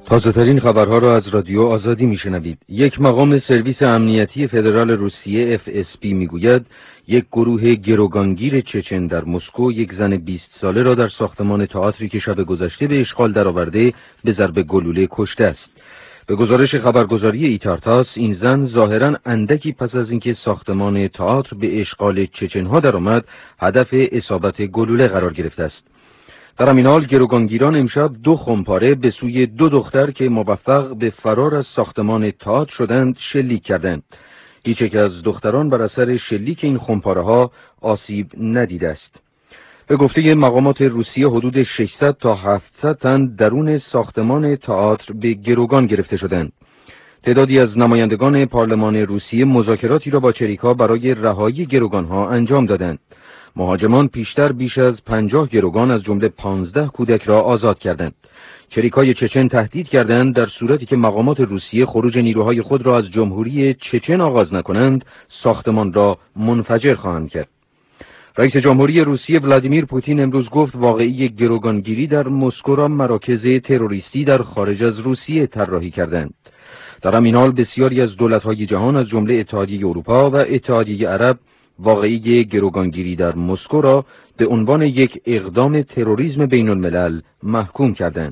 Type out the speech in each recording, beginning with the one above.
تازه‌ترین خبرها را از رادیو آزادی میشنوید. یک مقام سرویس امنیتی فدرال روسیه FSB میگوید یک گروه گروگانگیر چچن در مسکو یک زن 20 ساله را در ساختمان تئاتری که شب گذشته به اشغال درآورده به ضرب گلوله کشته است. به گزارش خبرگزاری ایتارتاس، این زن ظاهراً اندکی پس از اینکه ساختمان تئاتر به اشغال چچن‌ها درآمد، هدف اصابت گلوله قرار گرفته است. در همین حال گروگانگیران امشب 2 خمپاره به سوی 2 دختر که موفق به فرار از ساختمان تئاتر شدند شلیک کردند. هیچ یک از دختران بر اثر شلیک این خمپاره‌ها آسیب ندیده است. به گفته مقامات روسیه حدود 600 تا 700 تن درون ساختمان تئاتر به گروگان گرفته شدند. تعدادی از نمایندگان پارلمان روسیه مذاکراتی را با چریکا برای رهایی گروگان‌ها انجام دادند. مهاجمان پیشتر بیش از 50 گروگان از جمله 15 کودک را آزاد کردند. چریکای چچن تهدید کردند در صورتی که مقامات روسیه خروج نیروهای خود را از جمهوری چچن آغاز نکنند، ساختمان را منفجر خواهند کرد. رئیس جمهوری روسیه ولادیمیر پوتین امروز گفت واقعی گروگانگیری در مسکو را مراکز تروریستی در خارج از روسیه طراحی کردند. در همین حال بسیاری از دولت‌های جهان از جمله اتحادیه اروپا و اتحادیه عرب واقعی گروگانگیری در مسکو را به عنوان یک اقدام تروریسم بین الملل محکوم کردند.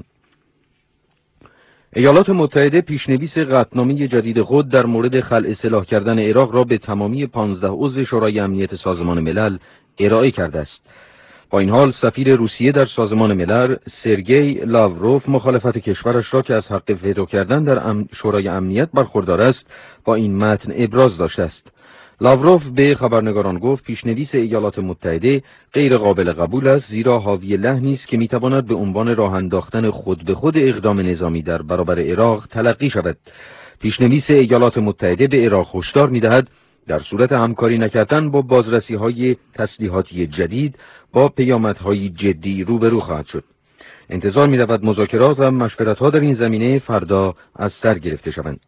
ایالات متحده پیشنویس قطعنامه جدید خود در مورد خلع سلاح کردن عراق را به تمامی 15 عضو شورای امنیت سازمان ملل ارائه کرده است. با این حال سفیر روسیه در سازمان ملل سرگئی لاوروف مخالفت کشورش را که از حق وتو کردن در شورای امنیت برخوردار است با این متن ابراز داشته است. لاوروف به خبرنگاران گفت پیشنویس ایالات متحده غیر قابل قبول است، زیرا حاوی لحنی است که میتواند به عنوان راه انداختن خود به خود اقدام نظامی در برابر عراق تلقی شود. پیشنویس ایالات متحده به عراق هشدار میدهد در صورت همکاری نکردن با بازرسی‌های تسلیحاتی جدید با پیامدهای جدی روبرو خواهد شد. انتظار می‌رود مذاکرات و مشورت‌ها در این زمینه فردا از سر گرفته شوند.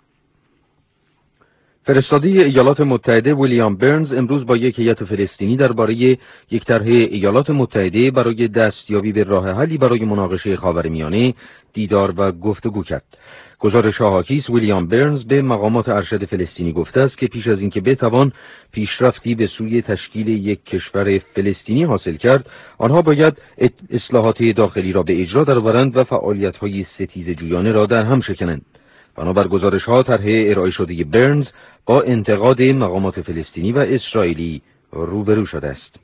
فرستاده ایالات متحده ویلیام برنز امروز با یک هیئت فلسطینی درباره یک طرح ایالات متحده برای دستیابی به راه حلی برای مناقشه خاورمیانه دیدار و گفتگو کرد. گزارش حاکی است ویلیام برنز به مقامات ارشد فلسطینی گفته است که پیش از اینکه بتوان پیشرفتی به سوی تشکیل یک کشور فلسطینی حاصل کرد، آنها باید اصلاحات داخلی را به اجرا درآورند و فعالیت‌های ستیزجویانه را در هم شکنند. بنابر گزارش‌ها طرح ارائه شده برنز با انتقاد مقامات فلسطینی و اسرائیلی روبرو شده است.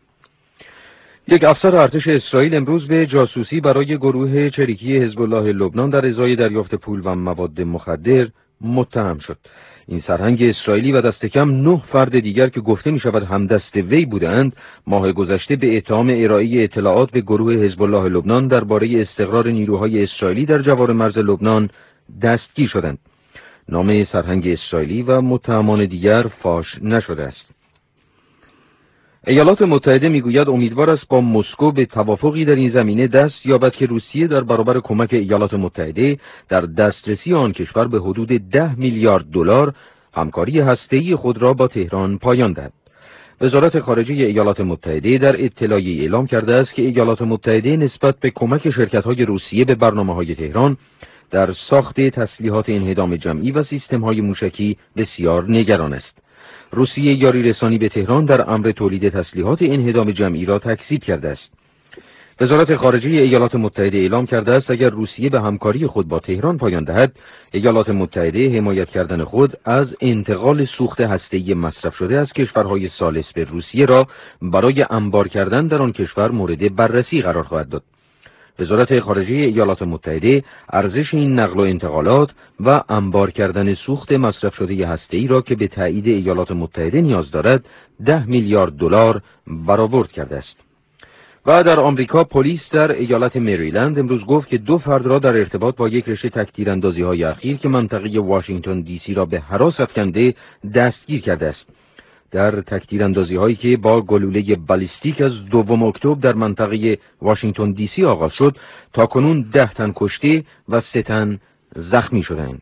یک افسر ارتش اسرائیل امروز به جاسوسی برای گروه چریکی حزب الله لبنان در ازای دریافت پول و مواد مخدر متهم شد. این سرهنگ اسرائیلی و دست کم 9 فرد دیگر که گفته می شود همدست وی بودند، ماه گذشته به اتهام ارائه اطلاعات به گروه حزب الله لبنان درباره استقرار نیروهای اسرائیلی در جوار مرز لبنان دستگیر شدند. نام سرهنگ اسرائیلی و متهمان دیگر فاش نشده است. ایالات متحده میگوید امیدوار است با مسکو به توافقی در این زمینه دست یابد که روسیه در برابر کمک ایالات متحده در دسترسی آن کشور به حدود 10 میلیارد دلار همکاری هسته‌ای خود را با تهران پایان دهد. وزارت خارجه ایالات متحده در اطلاعیه‌ای اعلام کرده است که ایالات متحده نسبت به کمک شرکت‌های روسیه به برنامه‌های تهران در ساخت تسلیحات انهدام جمعی و سیستم‌های موشکی بسیار نگران است. روسیه یاری رسانی به تهران در امر تولید تسلیحات انهدام جمعی را تکذیب کرده است. وزارت خارجه ایالات متحده اعلام کرده است اگر روسیه به همکاری خود با تهران پایان دهد، ایالات متحده حمایت کردن خود از انتقال سوخت هسته‌ای مصرف شده از کشورهای ثالث به روسیه را برای انبار کردن در آن کشور مورد بررسی قرار خواهد داد. وزارت خارجه ایالات متحده ارزش این نقل و انتقالات و انبار کردن سوخت مصرف شده هسته‌ای را که به تایید ایالات متحده نیاز دارد 10 میلیارد دلار برآورد کرده است. و در آمریکا پلیس در ایالت مریلند امروز گفت که 2 فرد را در ارتباط با یک رشته تکتیراندازی‌های اخیر که منطقه واشنگتن دی سی را به هراس افکنده دستگیر کرده است. در تکتیراندازی‌هایی که با گلوله بالیستیک از 2 اکتبر در منطقه واشنگتن دی سی آغاز شد، تاکنون 10 تن کشته و 3 تن زخمی شدند.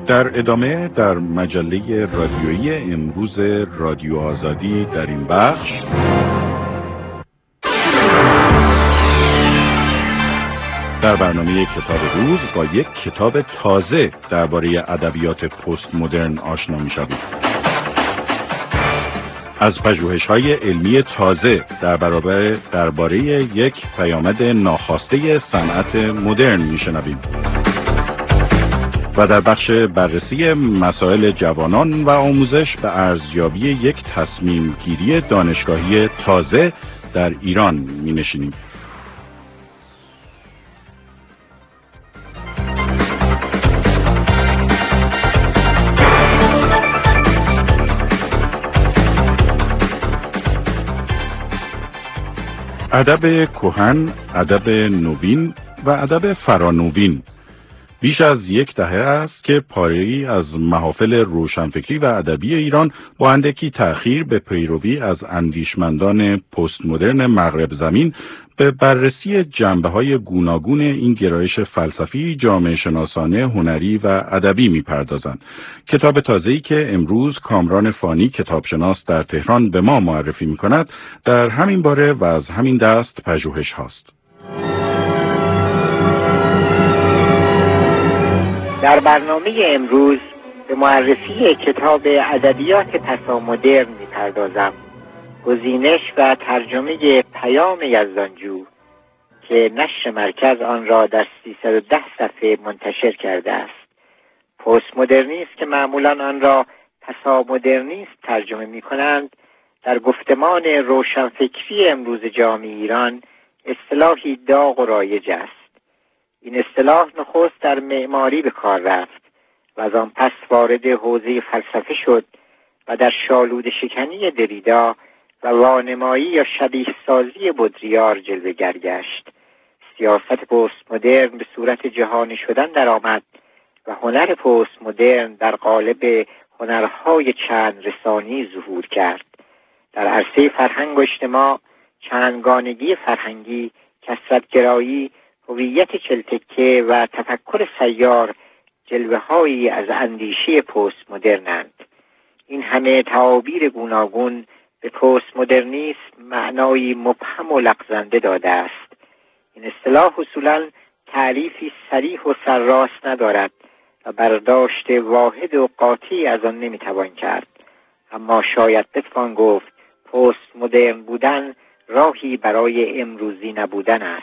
در ادامه در مجله رادیویی امروز رادیو آزادی در این بخش در برنامه کتاب روز با یک کتاب تازه درباره ادبیات پست مدرن آشنا می‌شوید. از پژوهش‌های علمی تازه درباره یک پیامد ناخواسته صنعت مدرن می‌شنویم. و در بخش بررسی مسائل جوانان و آموزش به ارزیابی یک تصمیم گیری دانشگاهی تازه در ایران می‌نشینیم. ادب کهن، ادب نوین و ادب فرانوین بیش از یک دهه است که پاره‌ای از محافل روشنفکری و ادبی ایران با اندکی تأخیر به پیروی از اندیشمندان پست مدرن مغرب زمین به بررسی جنبه‌های گوناگون این گرایش فلسفی، جامعه شناسانه، هنری و ادبی می‌پردازند. کتاب تازه‌ای که امروز کامران فانی کتابشناس در تهران به ما معرفی می‌کند، در همین باره و از همین دست پژوهش هاست. در برنامه امروز به معرفی کتاب ادبیات پسامدرن می‌پردازم. گزینش و ترجمه پیام یزدانجو که نشر مرکز آن را در 310 صفحه منتشر کرده است. پست مدرنیست که معمولاً آن را پسامدرنیست ترجمه می‌کنند، در گفتمان روشنفکری امروز جامعه ایران اصطلاحی داغ و رایج است. این اصطلاح نخست در معماری به کار رفت و از آن پس وارد حوزه فلسفه شد و در شالود شکنی دریدا و وانمایی یا شبیه سازی بودریار جلوه‌گر گشت. سیاست پست مدرن به صورت جهانی شدن درآمد و هنر پست مدرن در قالب هنرهای چند رسانی ظهور کرد. در عرصه فرهنگ و اجتماع، چندگانگی فرهنگی، کثرت‌گرایی، هویت چلتکه و تفکر سیار جلوه‌هایی از اندیشه پست مدرنند. این همه تعابیر گوناگون به پست مدرنیسم معنایی مبهم و لغزنده داده است. این اصطلاح اصولاً تعریفی صریح و سرراست ندارد و برداشت واحد و قاطعی از آن نمیتوان کرد. اما شاید بتوان گفت پست مدرن بودن راهی برای امروزی نبودن است.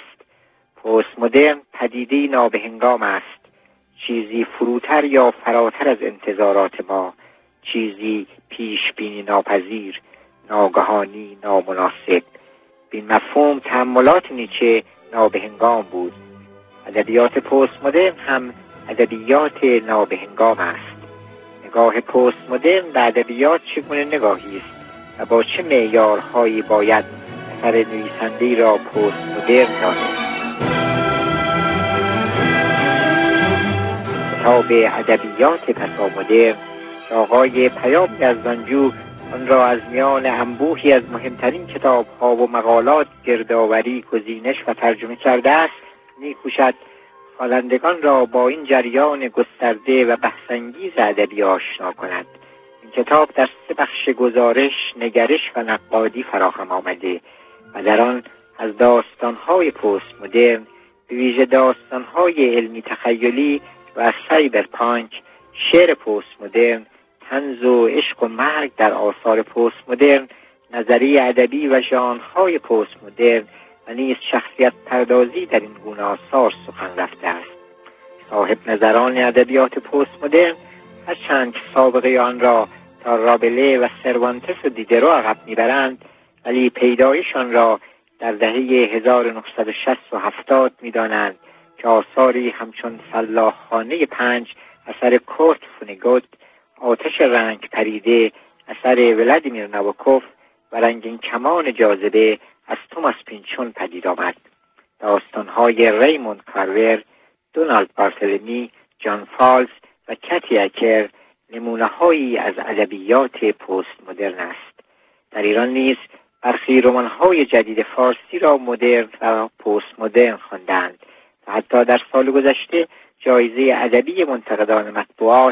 پست مدرن پدیده‌ای نابهنگام است، چیزی فروتر یا فراتر از انتظارات ما، چیزی پیش بینی ناپذیر، ناگهانی، نامناسب. بین مفهوم تأملات نیچه نابهنگام بود. ادبیات پست مدرن هم ادبیات نابهنگام است. نگاه پست مدرن به ادبیات چگونه نگاهی است و با چه معیارهایی باید اثر نویسنده‌ای را پست مدرن دانست؟ کتاب ادبیات پسامدرن که آقای پیام یزدانجو آن را از میان انبوهی از مهمترین کتاب‌ها و مقالات گردآوری، گزینش و ترجمه کرده است، می‌کوشد خوانندگان را با این جریان گسترده و بحث‌انگیز ادبی آشنا کند. این کتاب در 3 بخش گزارش، نگرش و نقادی فراهم آمده و در آن از داستان‌های پست مدرن، به ویژه داستان‌های علمی تخیلی و از سایبرپانک، شعر پست مدرن، طنز و عشق و مرگ در آثار پست مدرن، نظریه ادبی و ژانرهای پست مدرن و نیز شخصیت پردازی در این گونه آثار سخن رفته است. صاحب نظران ادبیات پست مدرن هرچند که سابقه آن را تا رابله و سروانتس و دیدرو عقب میبرند، ولی پیدایشان را در دهه 1960 و 70 میدانند که آثاری همچون فلاحخانه 5 اثر کورت فونگوت، آتش رنگ پریده اثر ولادیمیر نابوکوف و رنگین کمان جاذبه از توماس پینچون پدید آمد. داستان‌های ریموند کارور، دونالد بارتلمی، جان فالز و کتی اکر نمونه‌هایی از ادبیات پست مدرن است. در ایران نیز برخی رمان‌های جدید فارسی را مدرن و پست مدرن خواندند و حتی در سال گذشته جایزه ادبی منتقدان مطبوعات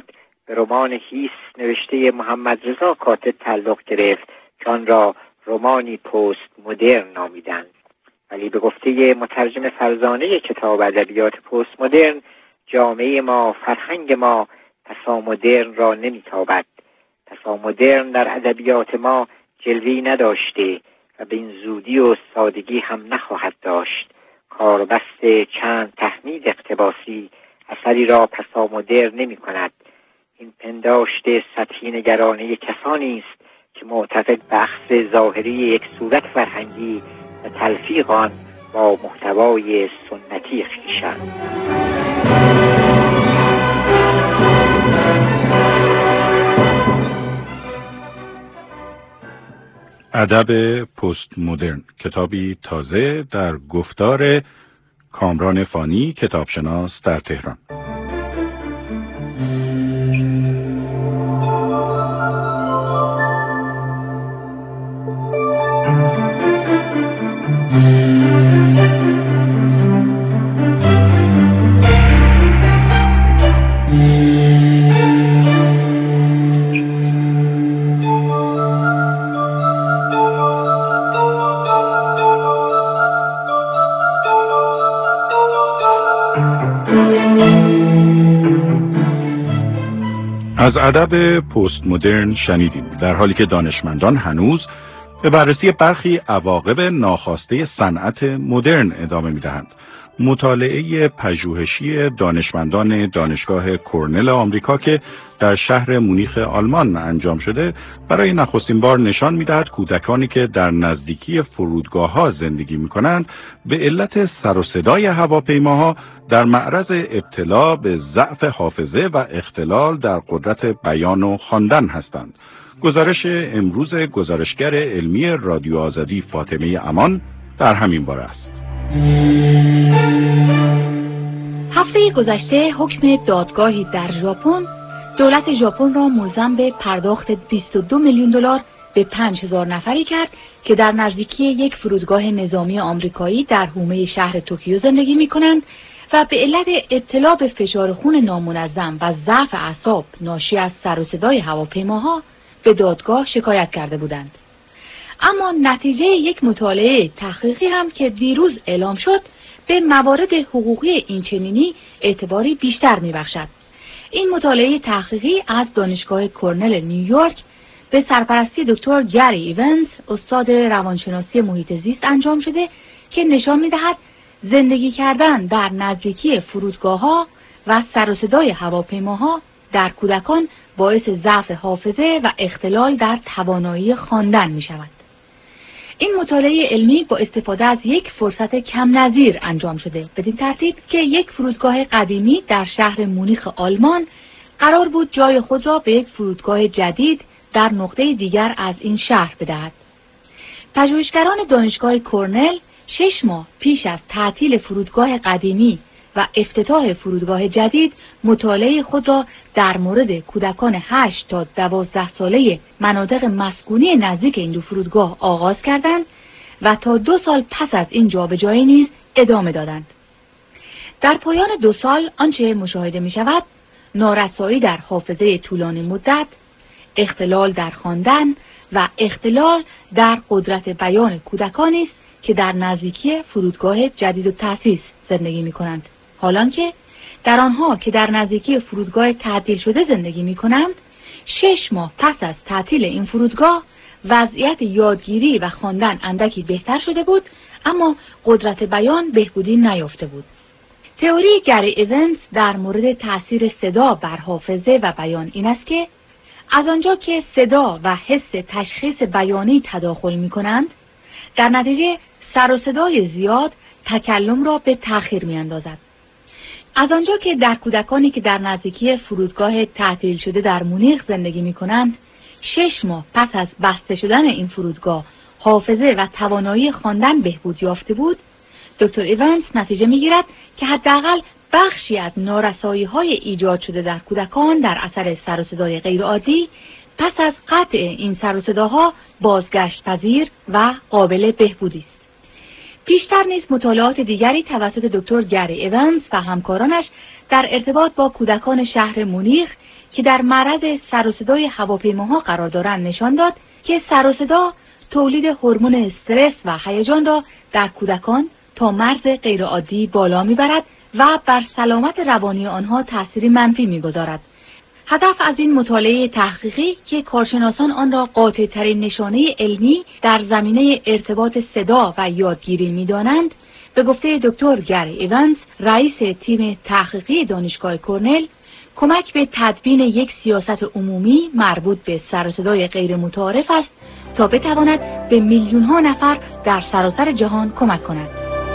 به رمان هیس نوشته محمد رضا کاتب تعلق گرفت که آن را رمانی پست مدرن نامیدند. ولی به گفته مترجم فرزانه کتاب ادبیات پست مدرن، جامعه ما، فرهنگ ما پسامدرن را نمیتابد. پسامدرن در ادبیات ما جلوه‌ای نداشته و به این زودی و سادگی هم نخواهد داشت. کاربست چند تحمید اقتباسی اثری را پسامدرن نمی کند. این پنداشت سطحی نگرانه کسانی است که معتقد به اخذ ظاهری یک صورت فرهنگی و تلفیق آن با محتوای سنتی خویشند. ادب پست مدرن، کتابی تازه در گفتار کامران فانی، کتابشناس در تهران. از ادب پست مدرن شنیدیم، در حالی که دانشمندان هنوز به بررسی برخی عواقب ناخواسته صنعت مدرن ادامه می‌دهند. مطالعه پژوهشی دانشمندان دانشگاه کرنل آمریکا که در شهر مونیخ آلمان انجام شده، برای نخستین بار نشان می‌دهد کودکانی که در نزدیکی فرودگاه‌ها زندگی می‌کنند به علت سر و صدای هواپیماها در معرض ابتلا به ضعف حافظه و اختلال در قدرت بیان و خواندن هستند. گزارش امروز گزارشگر علمی رادیو آزادی فاطمه امان در همین باره است. هفته گذشته حکم دادگاهی در ژاپن دولت ژاپن را ملزم به پرداخت 22 میلیون دلار به 5000 نفری کرد که در نزدیکی یک فرودگاه نظامی آمریکایی در حومه شهر توکیو زندگی می‌کنند و به علت ابتلا به فشار خون نامنظم و ضعف اعصاب ناشی از سر و صدای هواپیماها به دادگاه شکایت کرده بودند. اما نتیجه یک مطالعه تحقیقی هم که دیروز اعلام شد به موارد حقوقی اینچنینی اعتباری بیشتر می‌بخشد. این مطالعه تحقیقی از دانشگاه کرنل نیویورک به سرپرستی دکتر گری ایونز، استاد روانشناسی محیط زیست انجام شده که نشان می‌دهد زندگی کردن در نزدیکی فرودگاه‌ها و سر و صدای هواپیماها در کودکان باعث ضعف حافظه و اختلال در توانایی خواندن می‌شود. این مطالعه علمی با استفاده از یک فرصت کم نظیر انجام شده، بدین ترتیب که یک فرودگاه قدیمی در شهر مونیخ آلمان قرار بود جای خود را به یک فرودگاه جدید در نقطه دیگر از این شهر بدهد. پژوهشگران دانشگاه کرنل 6 ماه پیش از تعطیل فرودگاه قدیمی و افتتاح فرودگاه جدید مطالعه خود را در مورد کودکان 8 تا 12 ساله مناطق مسکونی نزدیک این دو فرودگاه آغاز کردند و تا 2 سال پس از این جابجایی نیز ادامه دادند. در پایان 2 سال آنچه مشاهده می شود نارسایی در حافظه طولانی مدت، اختلال در خواندن و اختلال در قدرت بیان کودکانی است که در نزدیکی فرودگاه جدید و تأسیس زندگی می کنند. حالانکه در آنها که در نزدیکی فرودگاه تعطیل شده زندگی می کنند 6 ماه پس از تعطیل این فرودگاه وضعیت یادگیری و خواندن اندکی بهتر شده بود، اما قدرت بیان بهبودی نیافته بود. تئوری گری ایونز در مورد تأثیر صدا بر حافظه و بیان این است که از آنجا که صدا و حس تشخیص بیانی تداخل می کنند، در نتیجه سر و صدای زیاد تکلم را به تأخیر می اندازد. از آنجا که در کودکانی که در نزدیکی فرودگاه تعطیل شده در مونیخ زندگی می کنند 6 ماه پس از بسته شدن این فرودگاه حافظه و توانایی خواندن بهبود یافته بود، دکتر ایونز نتیجه می گیرد که حداقل بخشی از نارسایی‌های ایجاد شده در کودکان در اثر سر و صدای غیرعادی پس از قطع این سر و صداها بازگشت پذیر و قابل بهبودی است. پیشتر نیز مطالعات دیگری توسط دکتر گری ایونز و همکارانش در ارتباط با کودکان شهر مونیخ که در معرض سر و صدای هواپیماها قرار دارند نشان داد که سر و صدا تولید هورمون استرس و هیجان را در کودکان تا مرز غیرعادی بالا میبرد و بر سلامت روانی آنها تأثیری منفی میگذارد. هدف از این مطالعه تحقیقی که کارشناسان آن را قاطع‌ترین نشانه علمی در زمینه ارتباط صدا و یادگیری می‌دانند، به گفته دکتر گری ایونز، رئیس تیم تحقیقی دانشگاه کرنل، کمک به تدوین یک سیاست عمومی مربوط به سر و صدای غیر متعارف است تا بتواند به میلیون‌ها نفر در سراسر جهان کمک کند.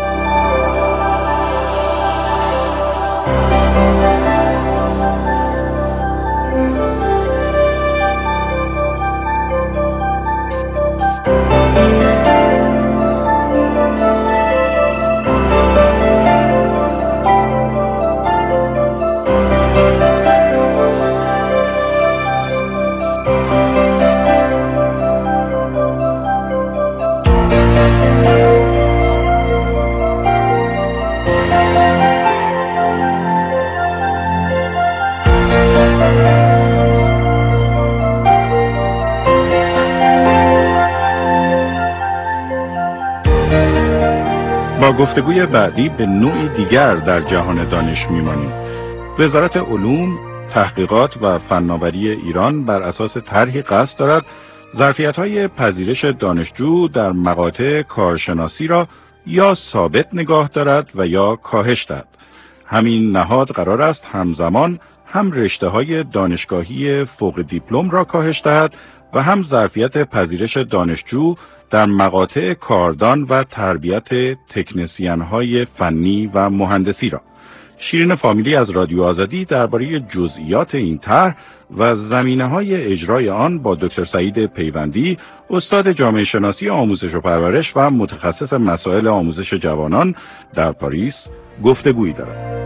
با گفتگوی بعدی به نوعی دیگر در جهان دانش میمانیم. وزارت علوم، تحقیقات و فناوری ایران بر اساس طرحی قصد دارد ظرفیت‌های پذیرش دانشجو در مقاطع کارشناسی را یا ثابت نگاه دارد و یا کاهش دهد. همین نهاد قرار است همزمان هم رشته‌های دانشگاهی فوق دیپلم را کاهش دهد و هم ظرفیت پذیرش دانشجو در مقاطع کاردان و تربیت تکنسین‌های فنی و مهندسی را. شیرین فامیلی از رادیو آزادی درباره جزئیات این طرح و زمینه‌های اجرای آن با دکتر سعید پیوندی، استاد جامعه شناسی آموزش و پرورش و متخصص مسائل آموزش جوانان در پاریس گفتگویی دارد.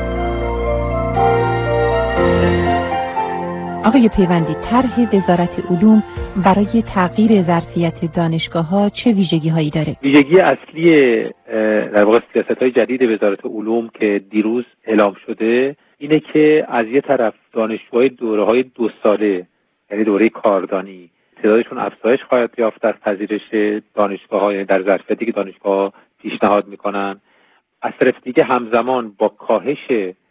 آقای پیوندی، طرح وزارت علوم برای تغییر ظرفیت دانشگاه‌ها چه ویژگی‌هایی داره؟ ویژگی اصلی در واقع سیاست‌های جدید وزارت علوم که دیروز اعلام شده اینه که از یه طرف دانشجوهای دوره‌های 2 ساله، یعنی دوره کاردانی، تعدادشون افزایش خواهد یافت در پذیرش دانشگاه‌ها، یعنی در ظرفیتی که دانشگاه‌ها پیشنهاد می‌کنن. از طرف دیگه همزمان با کاهش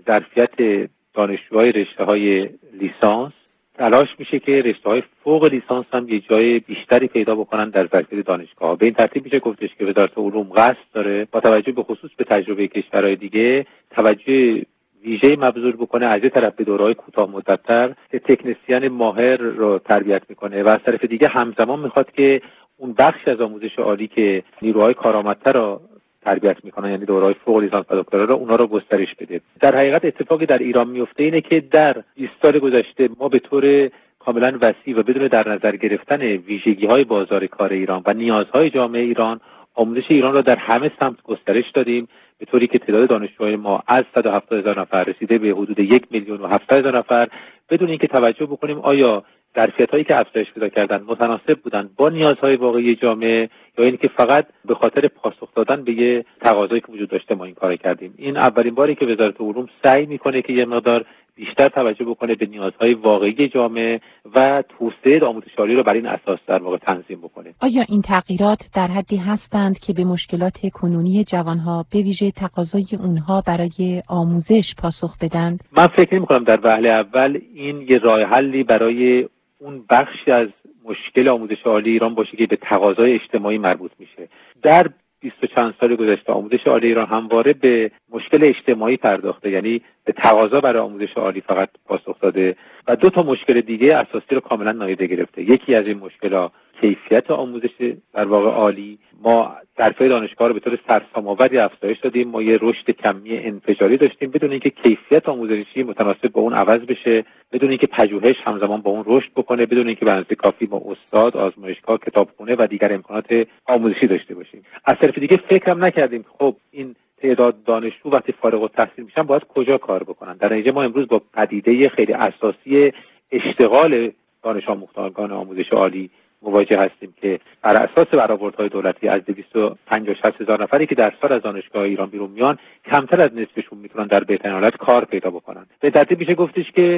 ظرفیت دانشجوهای رشته‌های لیسانس تلاش میشه که رشته‌های فوق لیسانس هم یه جای بیشتری پیدا بکنن در ظرفیت دانشگاه. به این ترتیب میشه گفتش که وزارت علوم قصد داره با توجه به خصوص به تجربه کشورهای دیگه توجه ویژه مبذول بکنه، از یه طرف به دوره‌های کوتاه مدت‌تر که تکنسین ماهر رو تربیت میکنه و از طرف دیگه همزمان میخواد که اون بخشی از آموزش عالی که نیروهای کارآمدتر رو تربیت میکنن، یعنی دوره‌های فوق لیسانس و دکترا رو اونا رو گسترش بده. در حقیقت اتفاقی در ایران میفته اینه که در 20 سال گذشته ما به طور کاملا وسیع و بدون در نظر گرفتن ویژگی‌های بازار کار ایران و نیازهای جامعه ایران، آموزش ایران را در همه سمت گسترش دادیم، به طوری که تعداد دانشجوهای ما از 170,000 نفر رسیده به حدود 1,700,000 نفر، بدون اینکه توجه بکنیم آیا ظرفیت‌هایی که افزایش پیدا کردن متناسب بودن با نیازهای واقعی جامعه یا اینکه فقط به خاطر پاسخ دادن به یه تقاضایی که وجود داشته ما این کارو کردیم. این اولین باری که وزارت علوم سعی میکنه که یه مقدار بیشتر توجه بکنه به نیازهای واقعی جامعه و توسعه آموزش عالی رو بر این اساس در واقع تنظیم بکنه. آیا این تغییرات در حدی هستند که به مشکلات کنونی جوانها به ویژه تقاضای اونها برای آموزش پاسخ بدند؟ من فکر نمی‌کنم در وهله اول این یه راه حلی برای اون بخشی از مشکل آموزش عالی ایران باشه که به تقاضای اجتماعی مربوط میشه. در 20 و چند سال گذشته آموزش عالی ایران همواره به مشکل اجتماعی پرداخته، یعنی به تقاضا برای آموزش عالی فقط پاسخ داده و 2 تا مشکل دیگه اساسی رو کاملا نادیده گرفته. یکی از این مشکل‌ها کیفیت آموزش در واقع عالی. ما ظرفیت دانشگاه رو به طور سرسام‌آوری افزایش دادیم، ما یه رشد کمی انفجاری داشتیم بدون اینکه کیفیت آموزشی متناسب با اون عوض بشه، بدون اینکه پژوهش همزمان با اون رشد بکنه، بدون اینکه به اندازه کافی با استاد، آزمایشگاه، کتابخونه و دیگر امکانات آموزشی داشته باشیم. از طرف دیگه فکرم نکردیم خب این تعداد دانشجو وقتی فارغ التحصیل میشن باید کجا کار بکنن. در نتیجه ما امروز با پدیده خیلی اساسی اشتغال دانش آموختگان آموزش عالی مواجه هستیم که بر اساس برآوردهای دولتی از 250-60 هزار نفری که در سال از دانشگاه ایران بیرون میان، کمتر از نصفشون میتونن در بهترین حالت کار پیدا بکنن. به ترتیب میشه گفتش که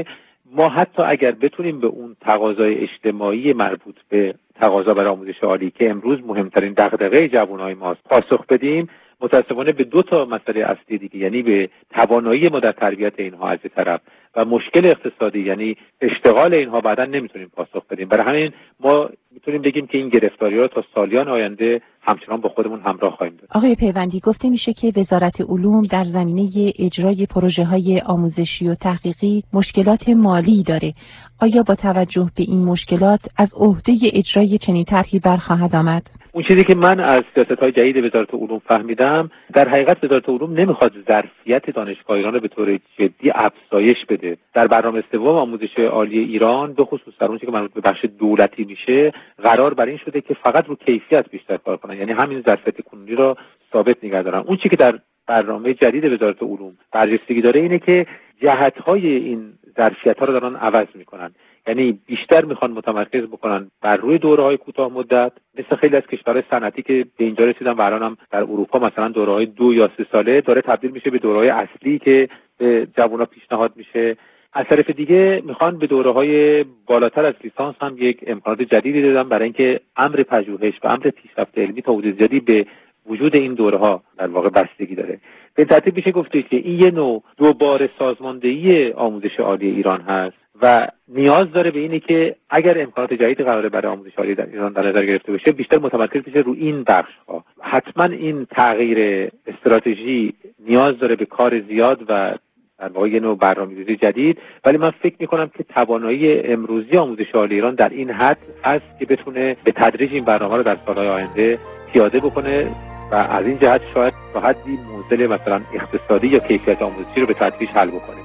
ما حتی اگر بتونیم به اون تقاضای اجتماعی مربوط به تقاضا برای آموزش عالی که امروز مهمترین دغدغه جوانای ماست پاسخ بدیم، متاسفانه به دو تا مسئله اصلی دیگه، یعنی به توانایی ما در تربیت اینها از یک طرف و مشکل اقتصادی یعنی اشتغال اینها بعداً نمیتونیم پاسخ بدیم. برای همین ما میتونیم بگیم که این گرفتاری‌ها تا سالیان آینده همچنان با خودمون همراه خواهیم داشت. آقای پیوندی، گفته میشه که وزارت علوم در زمینه اجرای پروژه‌های آموزشی و تحقیقی مشکلات مالی داره. آیا با توجه به این مشکلات از عهده اجرای چنین طرحی برخواهد آمد؟ اون چیزی که من از سیاست‌های جدید وزارت علوم فهمیدم، در حقیقت وزارت علوم نمیخواد ظرفیت دانشگاه ایران رو به طور جدی افزایش بده. در برنامه سوم آموزش عالی ایران به خصوص در اون چیزی که مربوط به بخش دولتی میشه، قرار بر این شده که فقط رو کیفیت بیشتر کار کنن، یعنی همین ظرفیت کنونی رو ثابت نگه دارن. اون چیزی که در برنامه جدید وزارت علوم برجستگی داره اینه که جهت‌های این ظرفیت‌ها رو دارن عوض میکنن، یعنی بیشتر میخوان متمرکز بکنن بر روی دوره‌های کوتاه مدت، مثل خیلی از کشورهای صنعتی که به اینجا رسیدن و الان هم در اروپا مثلا دوره‌های 2 یا 3 ساله داره تبدیل میشه به دوره‌های اصلی که به جوونا پیشنهاد میشه. از طرف دیگه میخوان به دوره‌های بالاتر از لیسانس هم یک امکانات جدیدی دادن برای اینکه امر پژوهش و امر پیشرفت علمی تا حدود زیادی به وجود این دوره‌ها در واقع بستگی داره. به ترتیب میشه گفت که این یه نوع دوباره سازماندهی آموزش عالی ایران هست و نیاز داره به اینه که اگر امکانات جدیدی قراره برای آموزش عالی در ایران در نظر گرفته بشه، بیشتر متمرکز بشه رو این بخش‌ها. حتما این تغییر استراتژی نیاز داره به کار زیاد و در واقع یه نوع برنامه‌ریزی جدید، ولی من فکر می‌کنم که توانایی امروزی آموزش عالی ایران در این حد است که بتونه به تدریج این برنامه رو در سال‌های آینده پیاده بکنه و از این جهت شاید تا حدی معضل مثلا اقتصادی یا کیفیت آموزشی رو به تدریج حل بکنه.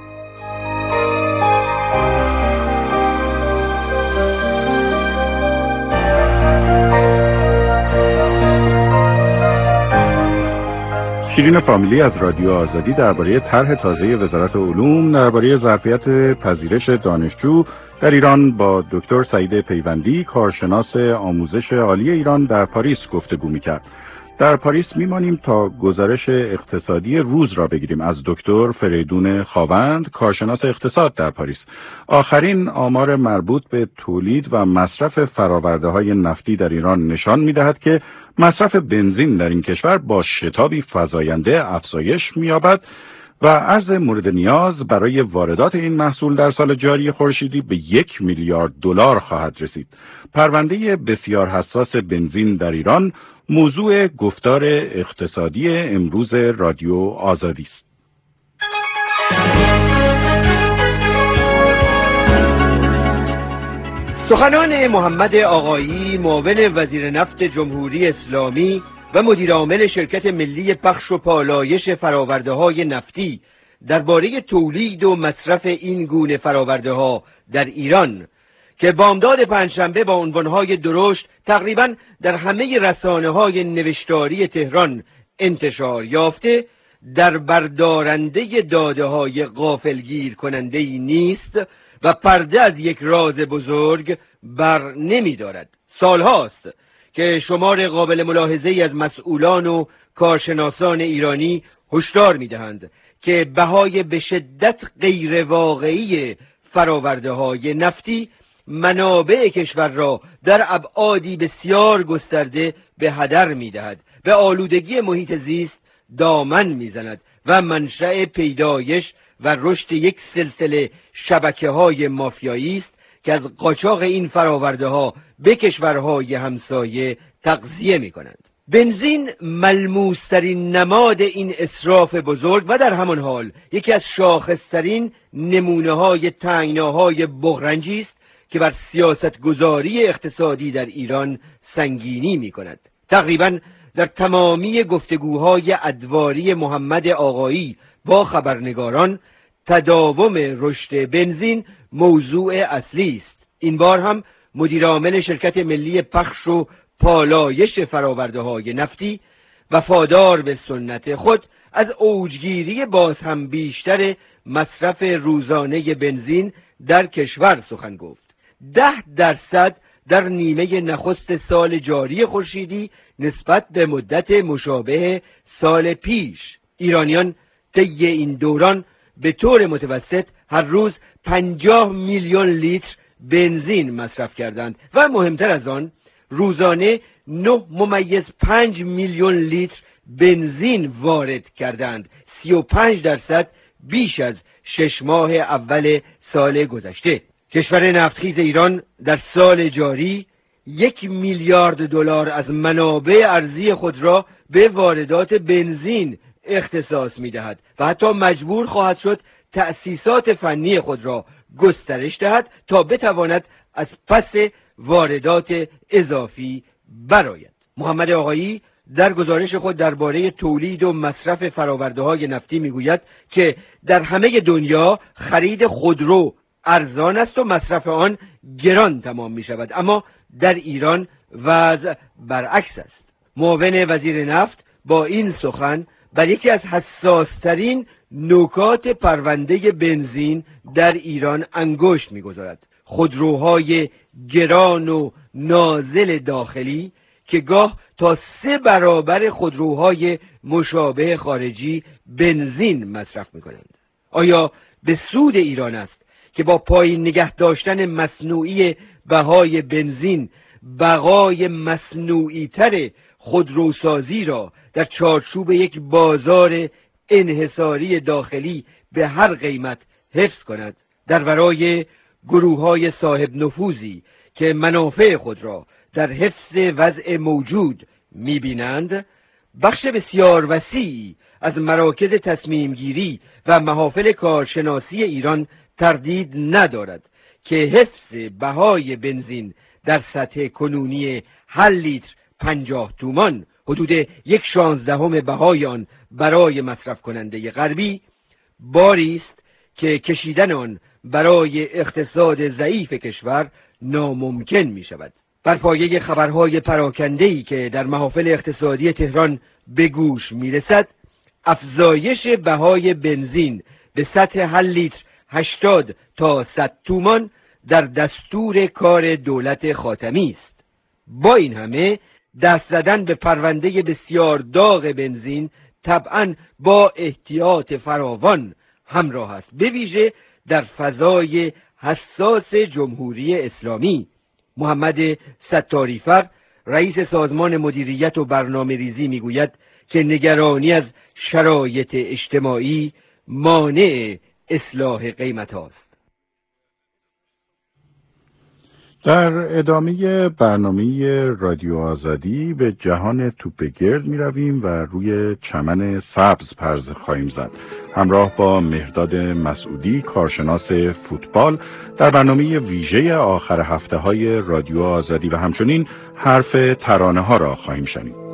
شیرین فامیلی از رادیو آزادی درباره طرح تازه وزارت علوم درباره ظرفیت پذیرش دانشجو در ایران با دکتر سعید پیوندی، کارشناس آموزش عالی ایران در پاریس گفتگو می‌کرد. در پاریس میمانیم تا گزارش اقتصادی روز را بگیریم از دکتر فریدون خاوند، کارشناس اقتصاد در پاریس. آخرین آمار مربوط به تولید و مصرف فرآورده‌های نفتی در ایران نشان می‌دهد که مصرف بنزین در این کشور با شتابی فزاینده افزایش می‌یابد و عرض مورد نیاز برای واردات این محصول در سال جاری خورشیدی به 1 میلیارد دلار خواهد رسید. پرونده بسیار حساس بنزین در ایران موضوع گفتار اقتصادی امروز رادیو آزادی است. سخنان محمد آقایی، معاون وزیر نفت جمهوری اسلامی و مدیر عامل شرکت ملی پخش و پالایش فرآورده‌های نفتی درباره تولید و مصرف این گونه فرآورده‌ها در ایران که بامداد پنجشنبه با عنوانهای درشت تقریباً در همه رسانه‌های نوشتاری تهران انتشار یافته، در بردارنده داده‌های غافلگیر کننده‌ای نیست و پرده از یک راز بزرگ بر نمی‌دارد. سالهاست که شمار قابل ملاحظه‌ای از مسئولان و کارشناسان ایرانی هشدار می‌دهند که بهای به شدت غیر واقعی فرآورده‌های نفتی منابع کشور را در ابعادی بسیار گسترده به هدر می‌دهد، به آلودگی محیط زیست دامن می‌زند و منشأ پیدایش و رشد یک سلسله شبکه‌های مافیایی است که از قاچاق این فرآورده‌ها به کشورهای همسایه تغذیه می‌کنند. بنزین ملموس‌ترین نماد این اسراف بزرگ و در همان حال یکی از شاخص‌ترین نمونه‌های تنگناهای بغرنجی است که بر سیاستگذاری اقتصادی در ایران سنگینی می‌کند. تقریباً در تمامی گفتگوهای ادواری محمد آقایی با خبرنگاران تداوم رشد بنزین موضوع اصلی است. این بار هم مدیر عامل شرکت ملی پخش و پالایش فرآورده‌های نفتی وفادار به سنت خود از اوجگیری باز هم بیشتر مصرف روزانه بنزین در کشور سخن گفت. 10% در نیمه نخست سال جاری خورشیدی نسبت به مدت مشابه سال پیش. ایرانیان طی این دوران به طور متوسط هر روز 50 میلیون لیتر بنزین مصرف کردند و مهمتر از آن روزانه 9.5 میلیون لیتر بنزین وارد کردند، 35% بیش از 6 ماه اول سال گذشته. کشور نفتخیز ایران در سال جاری 1 میلیارد دلار از منابع ارزی خود را به واردات بنزین اختصاص می‌دهد و حتی مجبور خواهد شد تأسیسات فنی خود را گسترش دهد تا بتواند از پس واردات اضافی برآید. محمد آقایی در گزارش خود درباره تولید و مصرف فرآورده‌های نفتی میگوید که در همه دنیا خرید خودرو ارزان است و مصرف آن گران تمام می شود، اما در ایران وضع برعکس است. معاون وزیر نفت با این سخن بر یکی از حساس‌ترین نکات پرونده بنزین در ایران انگشت می‌گذارد: خودروهای گران و نازل داخلی که گاه تا 3 برابر خودروهای مشابه خارجی بنزین مصرف می‌کنند. آیا به سود ایران است که با پایین نگه داشتن مصنوعی بهای بنزین بقای مصنوعی تر خودروسازی را در چارچوب یک بازار انحصاری داخلی به هر قیمت حفظ کند؟ در ورای گروه‌های صاحب نفوذی که منافع خود را در حفظ وضع موجود می‌بینند، بخش بسیار وسیعی از مراکز تصمیم گیری و محافل کارشناسی ایران تردید ندارد که حفظ بهای بنزین در سطح کنونی هر لیتر 50 تومان، حدود 1/16 بهای آن برای مصرف کننده غربی، باری است که کشیدن آن برای اقتصاد ضعیف کشور ناممکن می شود. بر پایه خبرهای پراکنده‌ای که در محافل اقتصادی تهران به گوش می رسد، افزایش بهای بنزین به سطح هر لیتر 80 تا 100 تومان در دستور کار دولت خاتمی است. با این همه دست زدن به پرونده بسیار داغ بنزین طبعاً با احتیاط فراوان همراه است، به ویژه در فضای حساس جمهوری اسلامی. محمد ستاریفر، رئیس سازمان مدیریت و برنامه ریزی میگوید که نگرانی از شرایط اجتماعی مانع اصلاح قیمت هاست. در ادامه برنامه رادیو آزادی به جهان توپگرد می رویم و روی چمن سبز پرز خواهیم زد. همراه با مهرداد مسعودی، کارشناس فوتبال، در برنامه ویژه آخر هفته های رادیو آزادی و همچنین حرف ترانه ها را خواهیم شنید.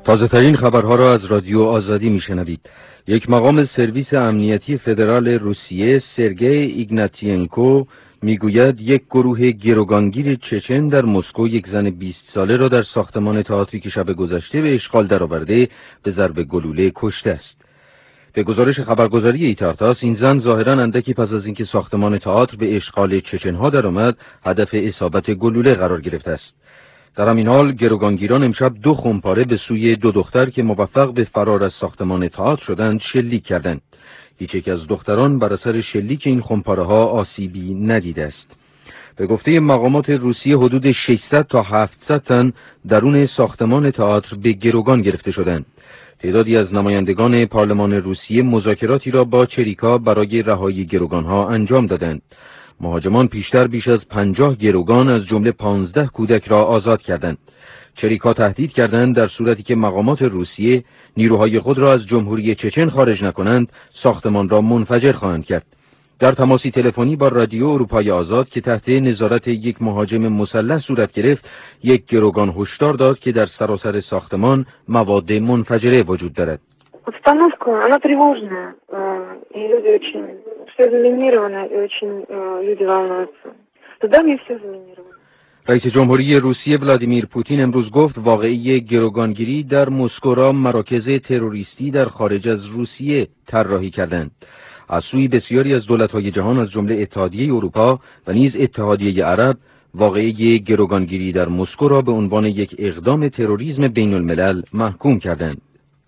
تازه ترین خبرها را از رادیو آزادی میشنوید. یک مقام سرویس امنیتی فدرال روسیه سرگئی ایگناتینکو میگوید یک گروه گروگانگیر چچن در مسکو یک زن 20 ساله را در ساختمان تئاتری که شب گذشته به اشغال درآورده به ضرب گلوله کشته است. به گزارش خبرگزاری ایتارتاس این زن ظاهراً اندکی پس از اینکه ساختمان تئاتر به اشغال چچنها درآمد هدف اصابت گلوله قرار گرفته است. در همین حال گروگانگیران امشب 2 خمپاره به سوی 2 دختر که موفق به فرار از ساختمان تئاتر شدند شلیک کردند. هیچ یک از دختران بر اثر شلیک این خمپاره‌ها آسیبی ندیده است. به گفته مقامات روسیه حدود 600 تا 700 تن درون ساختمان تئاتر به گروگان گرفته شدند. تعدادی از نمایندگان پارلمان روسیه مذاکراتی را با چریکا برای رهایی گروگانها انجام دادند. مهاجمان پیشتر بیش از 50 گروگان از جمله 15 کودک را آزاد کردند. چریکا تهدید کردند در صورتی که مقامات روسیه نیروهای خود را از جمهوری چچن خارج نکنند ساختمان را منفجر خواهند کرد. در تماسی تلفنی با رادیو اروپای آزاد که تحت نظارت یک مهاجم مسلح صورت گرفت، یک گروگان هشدار داد که در سراسر ساختمان مواد منفجره وجود دارد. Обстановка, она тревожная, и люди очень, все заминировано, и очень люди волнуются. Туда мне все заминировано. رئیس جمهوری روسیه ولادیمیر پوتین امروز گفت واقعه گروگانگیری در مسکو را مراکز تروریستی در خارج از روسیه طراحی کردند. از سوی بسیاری از دولت‌های جهان از جمله اتحادیه اروپا و نیز اتحادیه عرب واقعه گروگانگیری در مسکو را به عنوان یک اقدام تروریسم بین الملل محکوم کردند.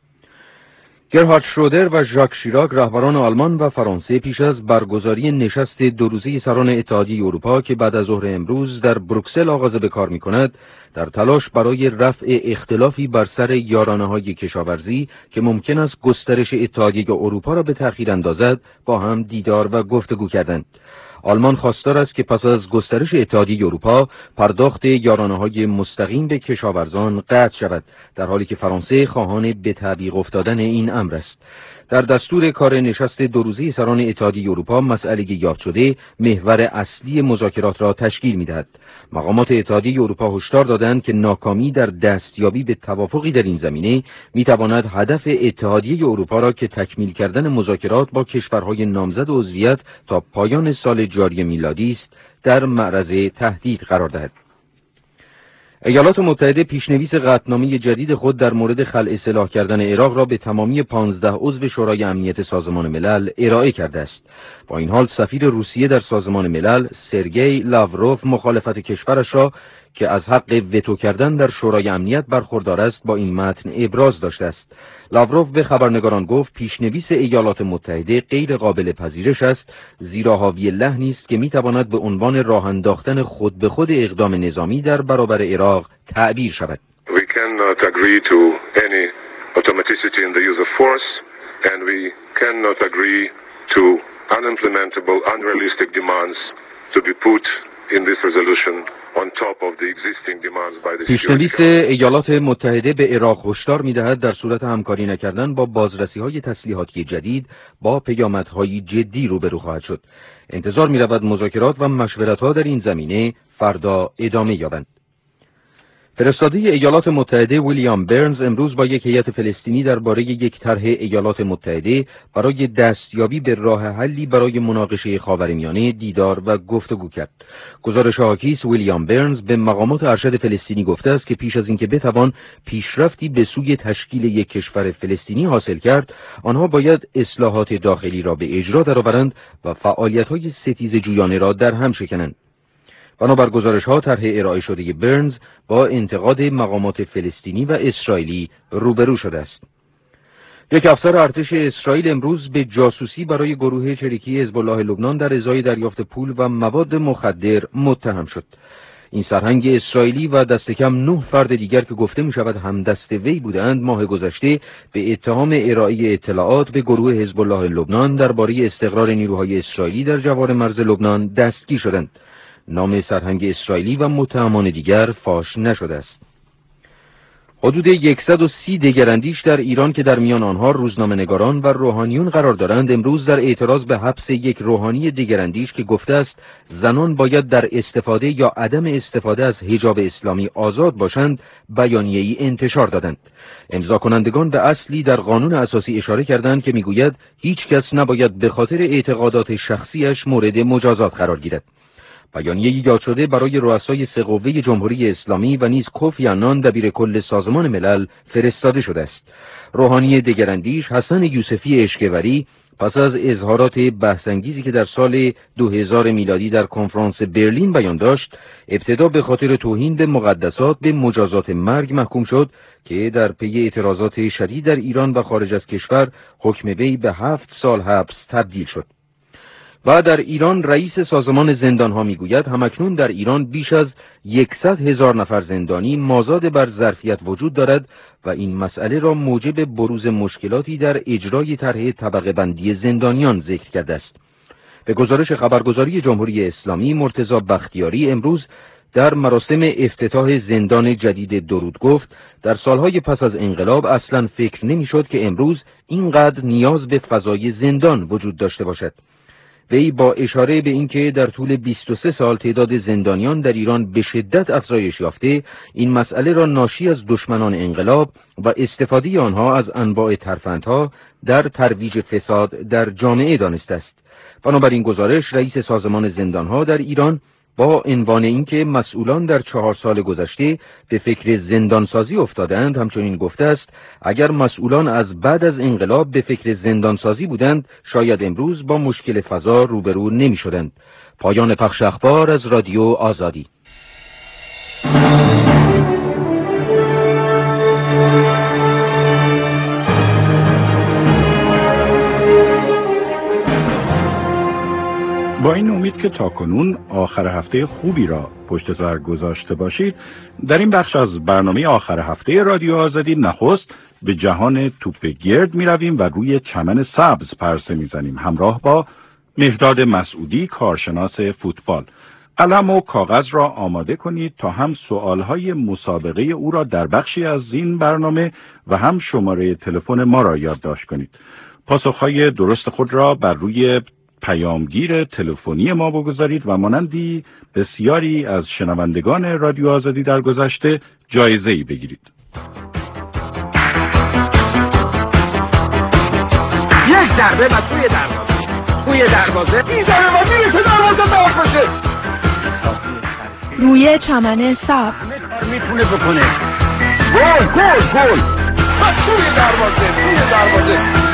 گرهارد شرودر و ژاک شیراک رهبران آلمان و فرانسه پیش از برگزاری نشست 2 روزه سران اتحادیه اروپا که بعد از ظهر امروز در بروکسل آغاز به کار می‌کند، در تلاش برای رفع اختلافی بر سر یارانه‌های کشاورزی که ممکن است گسترش اتحادیه اروپا را به تأخیر اندازد، با هم دیدار و گفتگو کردند. آلمان خواستار است که پس از گسترش اتحادیه اروپا پرداخت یارانه‌های مستقیم به کشاورزان قطع شود، در حالی که فرانسه خواهان به تعویق افتادن این امر است. در دستور کار نشست 2 روزه سران اتحادیه اروپا مسئله یاد شده محور اصلی مذاکرات را تشکیل می‌دهد. مقامات اتحادیه اروپا هشدار دادند که ناکامی در دستیابی به توافقی در این زمینه می‌تواند هدف اتحادیه اروپا را که تکمیل کردن مذاکرات با کشورهای نامزد عضویت تا پایان سال جاری میلادی است در معرض تهدید قرار دهد. ایالات متحده پیشنویس قطعنامه جدید خود در مورد خلع سلاح کردن عراق را به تمامی 15 عضو شورای امنیت سازمان ملل ارائه کرده است. با این حال سفیر روسیه در سازمان ملل سرگئی لاوروف مخالفت کشورش را که از حق وتو کردن در شورای امنیت برخوردار است با این متن ابراز داشته است. لاوروف به خبرنگاران گفت پیشنویس ایالات متحده غیر قابل پذیرش است، زیرا حاوی لحنی است که میتواند به عنوان راه انداختن خود به خود اقدام نظامی در برابر عراق تعبیر شود. We cannot agree to any automaticity in the use of force and we cannot agree to unimplementable, unrealistic demands to be put in this resolution on top of the existing demands by the پیشنویس ایالات متحده به عراق هشدار می‌دهد در صورت همکاری نکردن با بازرسی‌های تسلیحاتی جدید با پیامدهای جدی روبرو خواهد شد. انتظار می‌رود مذاکرات و مشورت‌ها در این زمینه فردا ادامه یابند. فرستاده ایالات متحده ویلیام برنز امروز با یک هیئت فلسطینی درباره یک طرح ایالات متحده برای دستیابی به راه حلی برای مناقشه خاورمیانه دیدار و گفتگو کرد. گزارش حاکی است ویلیام برنز به مقامات ارشد فلسطینی گفته است که پیش از اینکه بتوان پیشرفتی به سوی تشکیل یک کشور فلسطینی حاصل کرد، آنها باید اصلاحات داخلی را به اجرا درآورند و فعالیت‌های ستیزجویانه را در هم شکنند. بنابر گزارش‌ها طرح ارائه شده برنز با انتقاد مقامات فلسطینی و اسرائیلی روبرو شده است. یک افسر ارتش اسرائیل امروز به جاسوسی برای گروه چریکی حزب الله لبنان در ازای دریافت پول و مواد مخدر متهم شد. این سرهنگ اسرائیلی و دست کم 9 فرد دیگر که گفته می شود همدست وی بودند ماه گذشته به اتهام ارائه اطلاعات به گروه حزب الله لبنان درباره استقرار نیروهای اسرائیلی در جوار مرز لبنان دستگیر شدند. نام سرهنگ اسرائیلی و متهمان دیگر فاش نشده است. حدود 130 دگراندیش در ایران که در میان آنها روزنامه‌نگاران و روحانیون قرار دارند، امروز در اعتراض به حبس یک روحانی دگراندیش که گفته است زنان باید در استفاده یا عدم استفاده از حجاب اسلامی آزاد باشند، بیانیه‌ای انتشار دادند. امضا کنندگان به اصلی در قانون اساسی اشاره کردند که میگوید هیچ کس نباید به خاطر اعتقادات شخصیش مورد مجازات قرار گیرد. بیانیه‌ای یاد شده برای رؤسای سه قوه جمهوری اسلامی و نیز کوفی عنان دبیر کل سازمان ملل فرستاده شده است. روحانی دگراندیش حسن یوسفی اشکوری پس از اظهارات بحث‌انگیزی که در سال 2000 میلادی در کنفرانس برلین بیان داشت، ابتدا به خاطر توهین به مقدسات به مجازات مرگ محکوم شد که در پی اعتراضات شدید در ایران و خارج از کشور حکم وی به 7 سال حبس تبدیل شد. و در ایران رئیس سازمان زندانها میگوید همکنون در ایران بیش از 100,000 نفر زندانی مازاد بر ظرفیت وجود دارد و این مسئله را موجب بروز مشکلاتی در اجرای طرح طبقه بندی زندانیان ذکر کرده است. به گزارش خبرگزاری جمهوری اسلامی، مرتضی بختیاری امروز در مراسم افتتاح زندان جدید درود گفت در سالهای پس از انقلاب اصلا فکر نمی‌شد که امروز اینقدر نیاز به فضای زندان وجود داشته باشد. وی با اشاره به اینکه در طول 23 سال تعداد زندانیان در ایران به شدت افزایش یافته، این مسئله را ناشی از دشمنان انقلاب و استفاده آنها از انواع ترفندها در ترویج فساد در جامعه دانسته است. بنابراین گزارش رئیس سازمان زندانها در ایران با عنوان اینکه مسئولان در 4 سال گذشته به فکر زندانسازی افتادند همچنین گفته است اگر مسئولان از بعد از انقلاب به فکر زندانسازی بودند شاید امروز با مشکل فضا روبرو نمی شدند. پایان پخش اخبار از رادیو آزادی. با این امید که تاکنون آخر هفته خوبی را پشت سر گذاشته باشید، در این بخش از برنامه آخر هفته رادیو آزادی نخست به جهان توپ گرد می رویم و روی چمن سبز پرسه می زنیم همراه با مهرداد مسعودی کارشناس فوتبال. قلم و کاغذ را آماده کنید تا هم سوالهای مسابقه او را در بخشی از این برنامه و هم شماره تلفن ما را یادداشت کنید. پاسخهای درست خود را بر روی پیامگیر تلفنی ما بگذارید و مانندی بسیاری از شنوندگان رادیو آزادی در گذشته جایزه‌ای بگیرید. یک ضربه و توی دروازه میزنه و میرسه دروازه باز باشه. روی چمن سبز همه کار میتونه بکنه. گل توی دروازه.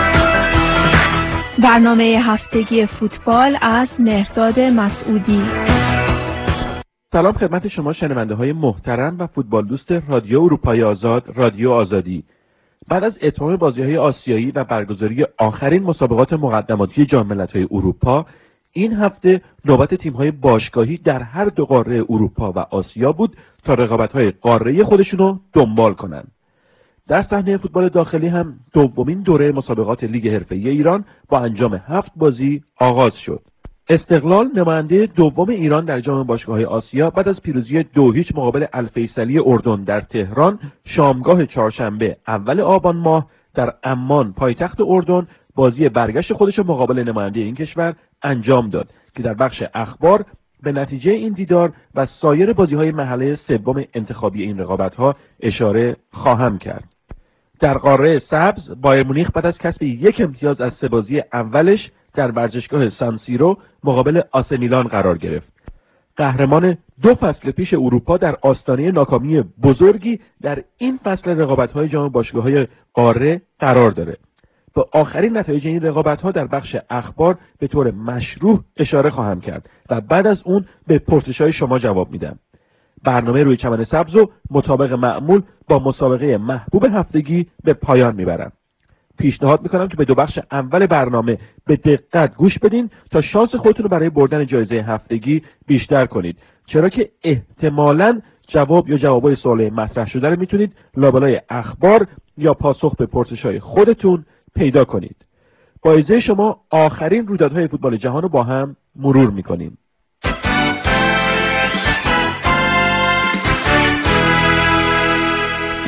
برنامه هفتگی فوتبال از مهرداد مسعودی. سلام خدمت شما شنونده های محترم و فوتبال دوست رادیو اروپای آزاد، رادیو آزادی. بعد از اتمام بازی‌های آسیایی و برگزاری آخرین مسابقات مقدماتی جام ملت‌های اروپا، این هفته نوبت تیم‌های باشگاهی در هر دو قاره اروپا و آسیا بود تا رقابت‌های قاره‌ای خودشون رو دنبال کنند. در صحنه فوتبال داخلی هم دومین دوره مسابقات لیگ حرفه‌ای ایران با انجام 7 بازی آغاز شد. استقلال نماینده دوم ایران در جام باشگاه‌های آسیا بعد از پیروزی 2-0 مقابل الفیصلی اردن در تهران شامگاه چهارشنبه اول آبان ماه در عمان پایتخت اردن بازی برگشت خودش مقابل نماینده این کشور انجام داد که در بخش اخبار به نتیجه این دیدار و سایر بازی‌های مرحله سوم انتخابی این رقابت‌ها اشاره خواهم کرد. در قاره سبز بایر مونیخ بعد از کسب 1 امتیاز از 3 بازی اولش در ورزشگاه سان سیرو مقابل آسه میلان قرار گرفت. قهرمان 2 فصل پیش اروپا در آستانه ناکامی بزرگی در این فصل رقابت‌های جام باشگاه‌های قاره قرار داره. به آخرین نتایج این رقابت‌ها در بخش اخبار به طور مشروح اشاره خواهم کرد و بعد از اون به پرسش‌های شما جواب میدم. برنامه روی چمن سبز رو مطابق معمول با مسابقه محبوب هفتگی به پایان میبرم. پیشنهاد میکنم که به 2 بخش اول برنامه به دقت گوش بدین تا شانس خودتون رو برای بردن جایزه هفتگی بیشتر کنید، چرا که احتمالاً جواب یا جوابای سوال مطرح شده رو میتونید لابلای اخبار یا پاسخ به پرسش‌های خودتون پیدا کنید. با اجازه شما آخرین رویدادهای فوتبال جهان رو با هم مرور میکنیم.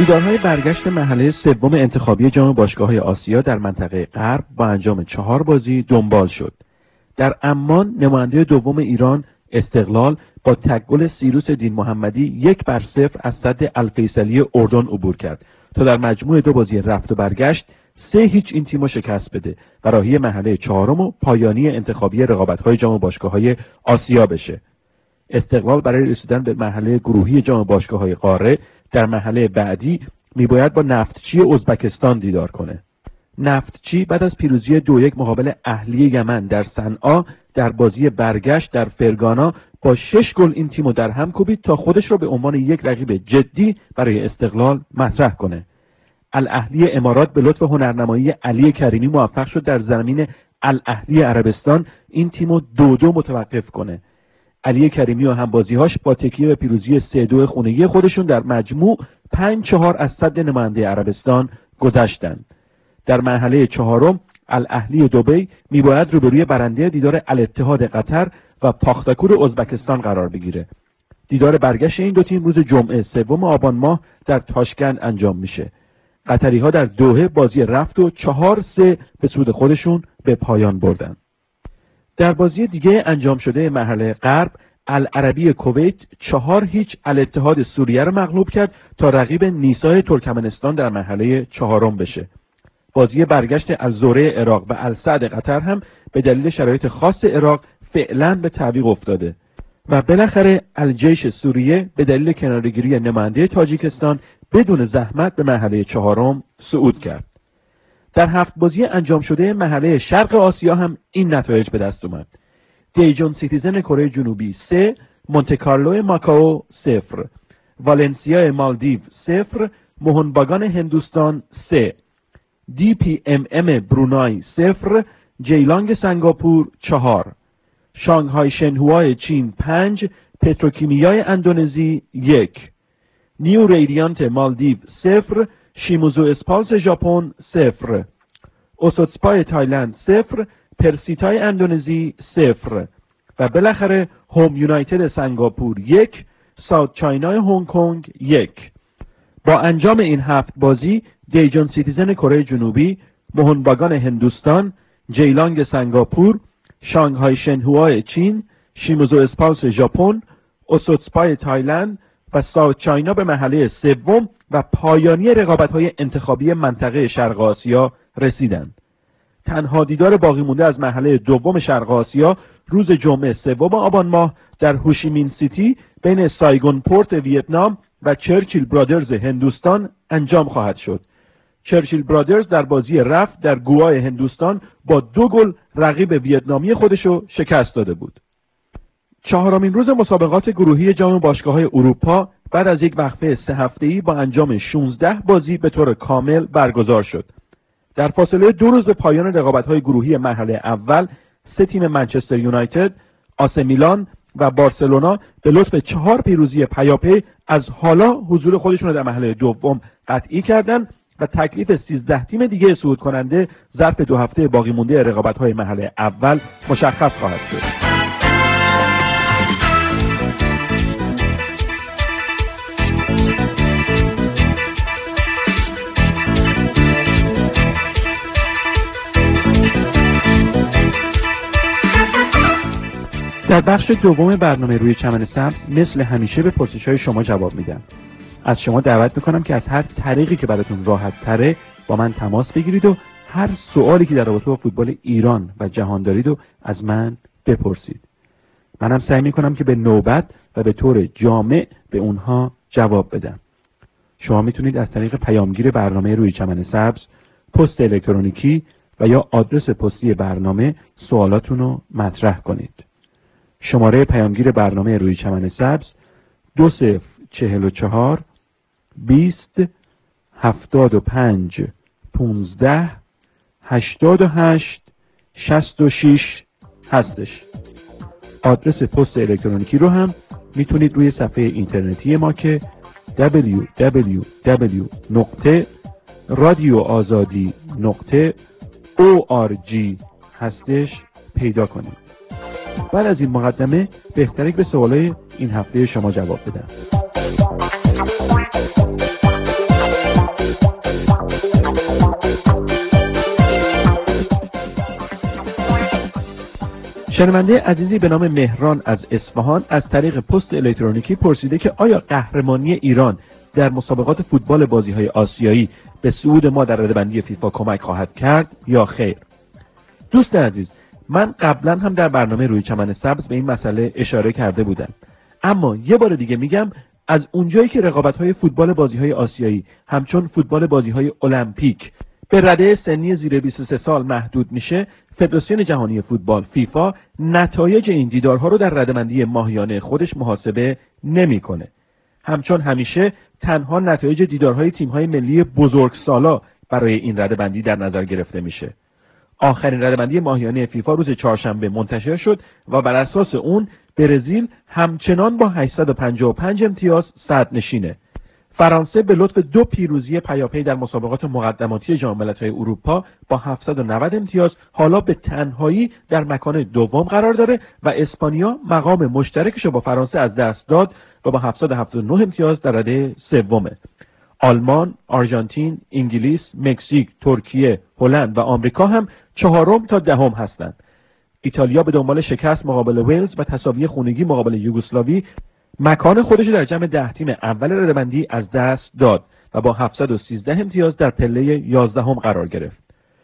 دیدارهای برگشت مرحله سوم انتخابی جام باشگاه‌های آسیا در منطقه غرب با انجام 4 بازی دنبال شد. در عمان نماینده دوم ایران استقلال با تک گل سیروس دین محمدی 1-0 از سد الفیصلی اردن عبور کرد تا در مجموع 2 بازی رفت و برگشت 3-0 این تیمو شکست بده و راهی مرحله 4 و پایانی انتخابی رقابت‌های جام باشگاه‌های آسیا بشه. استقلال برای رسیدن به مرحله گروهی جام باشگاه‌های قاره در مرحله بعدی میباید با نفتچی ازبکستان دیدار کنه. نفتچی بعد از پیروزی 2-1 مقابل اهلی یمن در صنعا در بازی برگشت در فرگانا با 6 گل این تیمو در هم کوبید تا خودش را به عنوان یک رقیب جدی برای استقلال مطرح کنه. الاهلی امارات به لطف هنرنمایی علی کریمی موفق شد در زمین الاهلی عربستان این تیمو 2-2 متوقف کنه. علی کریمی و همبازیهاش با تکیه به پیروزی 3-2 خونگی خودشون در مجموع 5-4 از سد نماینده عربستان گذشتند. در مرحله 4 الاهلی دبی میباید روبروی برنده دیدار الاتحاد قطر و پاختاکور ازبکستان قرار بگیره. دیدار برگشت این دو تیم روز جمعه 3 آبان ماه در تاشکند انجام میشه. قطری‌ها در دوحه بازی رفت و 4-3 به سود خودشون به پایان بردن. در بازی دیگه انجام شده مرحله غرب العربی کویت 4-0 الاتحاد سوریه را مغلوب کرد تا رقیب نیسای ترکمنستان در مرحله 4 بشه. بازی برگشت الزهره عراق و السعد قطر هم به دلیل شرایط خاص عراق فعلا به تعویق افتاده و بالاخره الجیش سوریه به دلیل کناره‌گیری نماینده تاجیکستان بدون زحمت به مرحله 4 صعود کرد. در 7 بازی انجام شده مرحله شرق آسیا هم این نتایج به دست اومد. دیجون سیتیزن کره جنوبی 3، مونتکارلو ماکائو 0، والنسیا مالدیو 0، موهنباگان هندوستان 3، DPMM برونای 0، جیلانگ سنگاپور 4، شانگهای شنهوای چین 5، پتروکیمیای اندونزی 1، نیو ریدیانت مالدیو 0، شیموزو اسپالس ژاپن 0، اوسوتسپای تایلند 0، پرسیتای اندونزی 0 و بالاخره هوم یونایتد سنگاپور 1، ساوت چاینای هنگ کنگ 1. با انجام این 7 بازی دیجون سیتیزن کره جنوبی، موهنباگان هندوستان، جیلانگ سنگاپور، شانگهای شنهوای چین، شیموزو اسپالس ژاپن، اوسوتسپای تایلند و ساوت چاینا به مرحله 3 و پایانی رقابت‌های انتخابی منطقه شرق آسیا رسیدند. تنها دیدار باقی مونده از مرحله 2 شرق آسیا روز جمعه 3 آبان ماه در هوشیمین سیتی بین سایگون پورت ویتنام و چرچیل برادرز هندوستان انجام خواهد شد. چرچیل برادرز در بازی رفت در گوای هندوستان با 2 گل رقیب ویتنامی خودشو شکست داده بود. 4مین روز مسابقات گروهی جام باشگاه‌های اروپا بعد از یک وقفه 3 هفته‌ای با انجام 16 بازی به طور کامل برگزار شد. در فاصله 2 روز به پایان رقابت‌های گروهی مرحله اول 3 تیم منچستر یونایتد، آس میلان و بارسلونا به لطف 4 پیروزی پیاپی از حالا حضور خودشون را در مرحله 2 قطعی کردند و تکلیف 13 تیم دیگه صعود کننده ظرف 2 هفته باقی مونده رقابت‌های مرحله اول مشخص خواهد شد. در بخش دوم برنامه روی چمن سبز مثل همیشه به پرسش‌های شما جواب میدم. از شما دعوت میکنم که از هر طریقی که براتون راحت تره با من تماس بگیرید و هر سوالی که در رابطه با فوتبال ایران و جهان دارید و از من بپرسید. منم سعی میکنم که به نوبت و به طور جامع به اونها جواب بدم. شما میتونید از طریق پیامگیر برنامه روی چمن سبز، پست الکترونیکی و یا آدرس پستی برنامه سوالاتون رو مطرح کنید. شماره پیامگیر برنامه روی چمن سبز 2044 20 75 15 88 66 هستش. آدرس پست الکترونیکی رو هم میتونید روی صفحه اینترنتی ما که www.radioazadi.org هستش پیدا کنید. بعد از این مقدمه بهتره که به سوالای این هفته شما جواب بدم. شنونده عزیزی به نام مهران از اصفهان از طریق پست الکترونیکی پرسیده که آیا قهرمانی ایران در مسابقات فوتبال بازی‌های آسیایی به صعود ما در رده‌بندی فیفا کمک خواهد کرد یا خیر؟ دوست عزیز، من قبلا هم در برنامه روی چمن سبز به این مسئله اشاره کرده بودم، اما یه بار دیگه میگم از اونجایی که رقابت‌های فوتبال بازی‌های آسیایی همچون فوتبال بازی‌های المپیک به رده سنی زیر 23 سال محدود میشه، فدراسیون جهانی فوتبال فیفا نتایج این دیدارها رو در رده‌بندی ماهیانه خودش محاسبه نمی‌کنه. همچون همیشه تنها نتایج دیدارهای تیم‌های ملی بزرگسالا برای این رده‌بندی در نظر گرفته میشه. آخرین رده‌بندی ماهیانه فیفا روز چهارشنبه منتشر شد و بر اساس اون برزیل همچنان با 855 امتیاز صدرنشینه. فرانسه به لطف 2 پیروزی پیاپی در مسابقات مقدماتی جام ملت‌های اروپا با 790 امتیاز حالا به تنهایی در مکان دوم قرار داره و اسپانیا مقام مشترکش رو با فرانسه از دست داد و با 779 امتیاز در رده سومه. آلمان، آرژانتین، انگلیس، مکزیک، ترکیه، هلند و آمریکا هم 4م تا 10م هستند. ایتالیا به دنبال شکست مقابل ولز و تساوی خونگی مقابل یوگسلاوی مکان خودش در جمع 10 تیم اول رده‌بندی از دست داد و با 713 امتیاز در پله 11م قرار گرفت.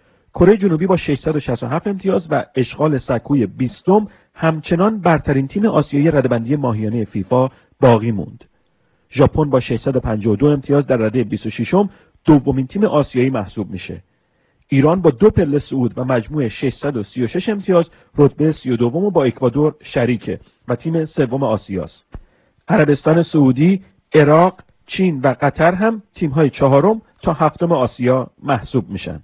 کره جنوبی با 667 امتیاز و اشغال سکوی 20م همچنان برترین تیم آسیایی رده‌بندی ماهیانه فیفا باقی موند. ژاپن با 652 امتیاز در رده 26م دومین تیم آسیایی محسوب میشه. ایران با 2 پله صعود و مجموع 636 امتیاز رتبه 32م با اکوادور شریکه و تیم سوم آسیاست. عربستان سعودی، عراق، چین و قطر هم تیم‌های 4م تا 7م آسیا محسوب میشن.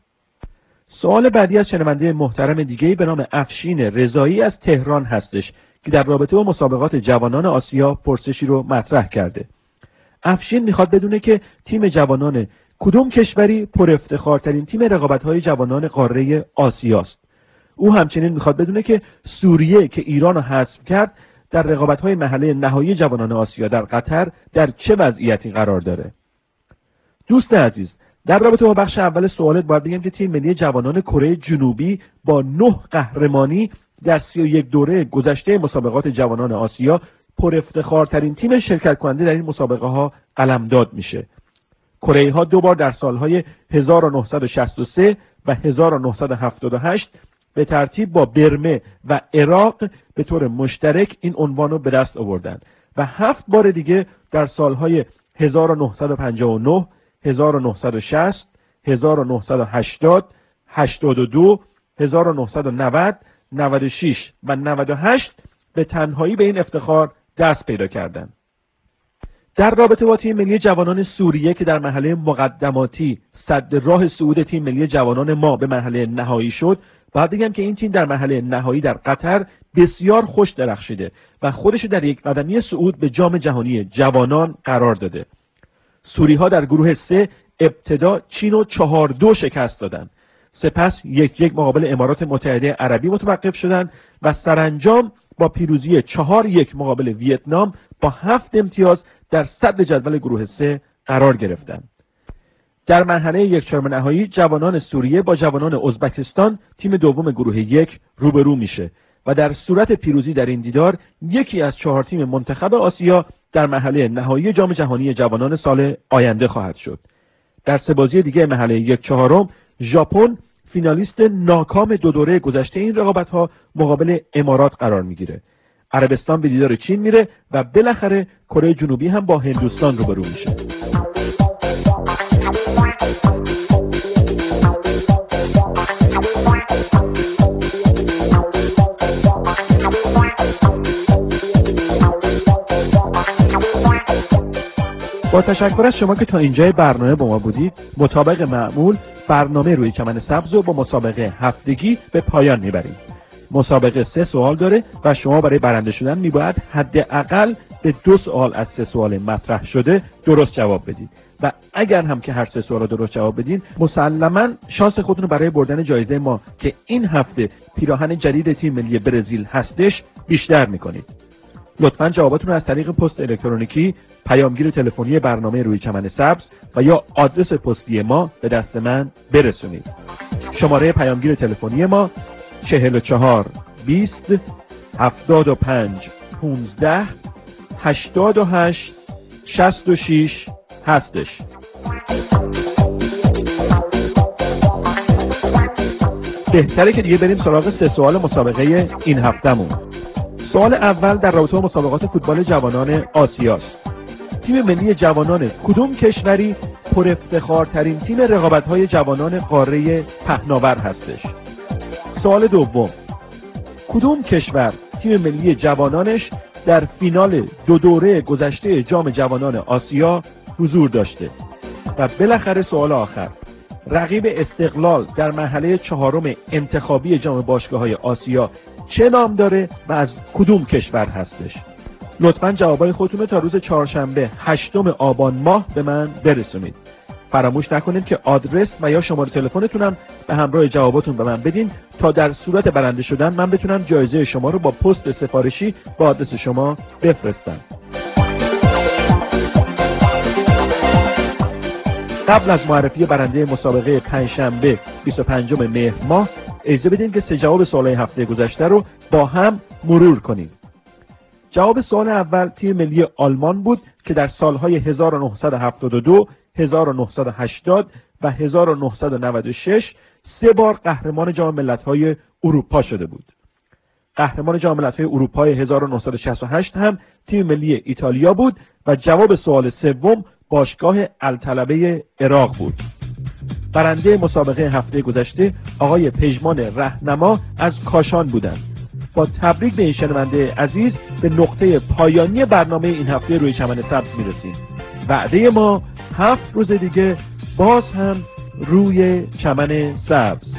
سوال بعدی از شنونده محترم دیگه‌ای به نام افشین رضایی از تهران هستش که در رابطه با مسابقات جوانان آسیا پرسشی رو مطرح کرده. افشین میخواد بدونه که تیم جوانان کدوم کشوری پر افتخارترین تیم رقابت‌های جوانان قاره آسیاست. او همچنین میخواد بدونه که سوریه که ایران رو حذف کرد در رقابت‌های مرحله نهایی جوانان آسیا در قطر در چه وضعیتی قرار داره؟ دوست عزیز، در رابطه با بخش اول سوالت باید بگم که تیم ملی جوانان کره جنوبی با 9 قهرمانی در 31 دوره گذشته مسابقات جوانان آسیا پر افتخارترین تیم شرکت کننده در این مسابقه ها قلمداد میشه. کره ها 2 بار در سالهای 1963 و 1978 به ترتیب با برمه و عراق به طور مشترک این عنوان رو به دست آوردن و 7 بار دیگه در سالهای 1959 1960 1980 82 1990 96 و 98 به تنهایی به این افتخار دست پیدا کردند. در رابطه با تیم ملی جوانان سوریه که در مرحله مقدماتی صد راه صعود تیم ملی جوانان ما به مرحله نهایی شد، باید بگم که این تیم در مرحله نهایی در قطر بسیار خوش درخشیده و خودش در یک قدمی صعود به جام جهانی جوانان قرار داده. سوری‌ها در گروه 3 ابتدا چین رو 4-2 شکست دادند. سپس 1-1 مقابل امارات متحده عربی متوقف شدند و سرانجام با پیروزی 4-1 مقابل ویتنام با 7 امتیاز در صدر جدول گروه 3 قرار گرفتند. در مرحله 1/4 نهایی جوانان سوریه با جوانان ازبکستان تیم دوم گروه 1 روبرو میشه و در صورت پیروزی در این دیدار یکی از 4 تیم منتخب آسیا در مرحله نهایی جام جهانی جوانان سال آینده خواهد شد. در 3 بازی دیگه مرحله 1/4 ژاپن فینالیست ناکام 2 دوره گذشته این رقابت‌ها مقابل امارات قرار میگیره. عربستان به دیدار چین میره و بالاخره کره جنوبی هم با هندوستان روبرو میشه. با تشکر از شما که تا اینجای برنامه با ما بودید. مطابق معمول برنامه روی چمن سبز رو با مسابقه هفتگی به پایان میبریم. مسابقه 3 سوال داره و شما برای برنده شدن میباید حداقل به 2 سوال از 3 سوال مطرح شده درست جواب بدید و اگر هم که هر 3 سوال رو درست جواب بدین مسلماً شانس خودتون رو برای بردن جایزه ما که این هفته پیراهن جدید تیم ملی برزیل هستش بیشتر میکنید. لطفاً جواباتون رو از طریق پست الکترونیکی، پیامگیر تلفنی برنامه روی چمن سبز و یا آدرس پستی ما به دست من برسونید. شماره پیامگیر تلفنی ما 44 20 75 15 88 66 هستش. بهتره که دیگه بریم سراغ 3 سوال مسابقه این هفتهمون. سوال اول در رابطه با مسابقات فوتبال جوانان آسیاست. تیم ملی جوانان کدوم کشوری پر افتخارترین تیم رقابت‌های جوانان قاره پهناور هستش؟ سوال دوم، کدوم کشور تیم ملی جوانانش در فینال 2 دوره گذشته جام جوانان آسیا حضور داشته؟ و بالاخره سوال آخر، رقیب استقلال در مرحله 4 انتخابی جام باشگاه‌های آسیا چه نام داره و از کدوم کشور هستش؟ لطفاً جوابای خودتون رو تا روز چهارشنبه 8 آبان ماه به من برسونید. فراموش نکنید که آدرس و یا شماره تلفنتونم به همراه جواباتون به من بدین تا در صورت برنده شدن من بتونم جایزه شما رو با پست سفارشی با آدرس شما بفرستم. قبل از معرفی برنده مسابقه پنجشنبه 25 مهر ماه اجازه بدین که 3 جواب سوالای هفته گذشته رو با هم مرور کنیم. جواب سوال اول تیم ملی آلمان بود که در سالهای 1972 1980 و 1996 3 بار قهرمان جام ملت‌های اروپا شده بود. قهرمان جام ملت‌های اروپا 1968 هم تیم ملی ایتالیا بود و جواب سوال سوم باشگاه الطلبه عراق بود. برنده مسابقه هفته گذشته آقای پژمان رهنما از کاشان بودند. با تبریک به این شنونده عزیز به نقطه پایانی برنامه این هفته روی چمن سبز میرسیم. وعده ما 7 روز دیگه باز هم روی چمن سبز.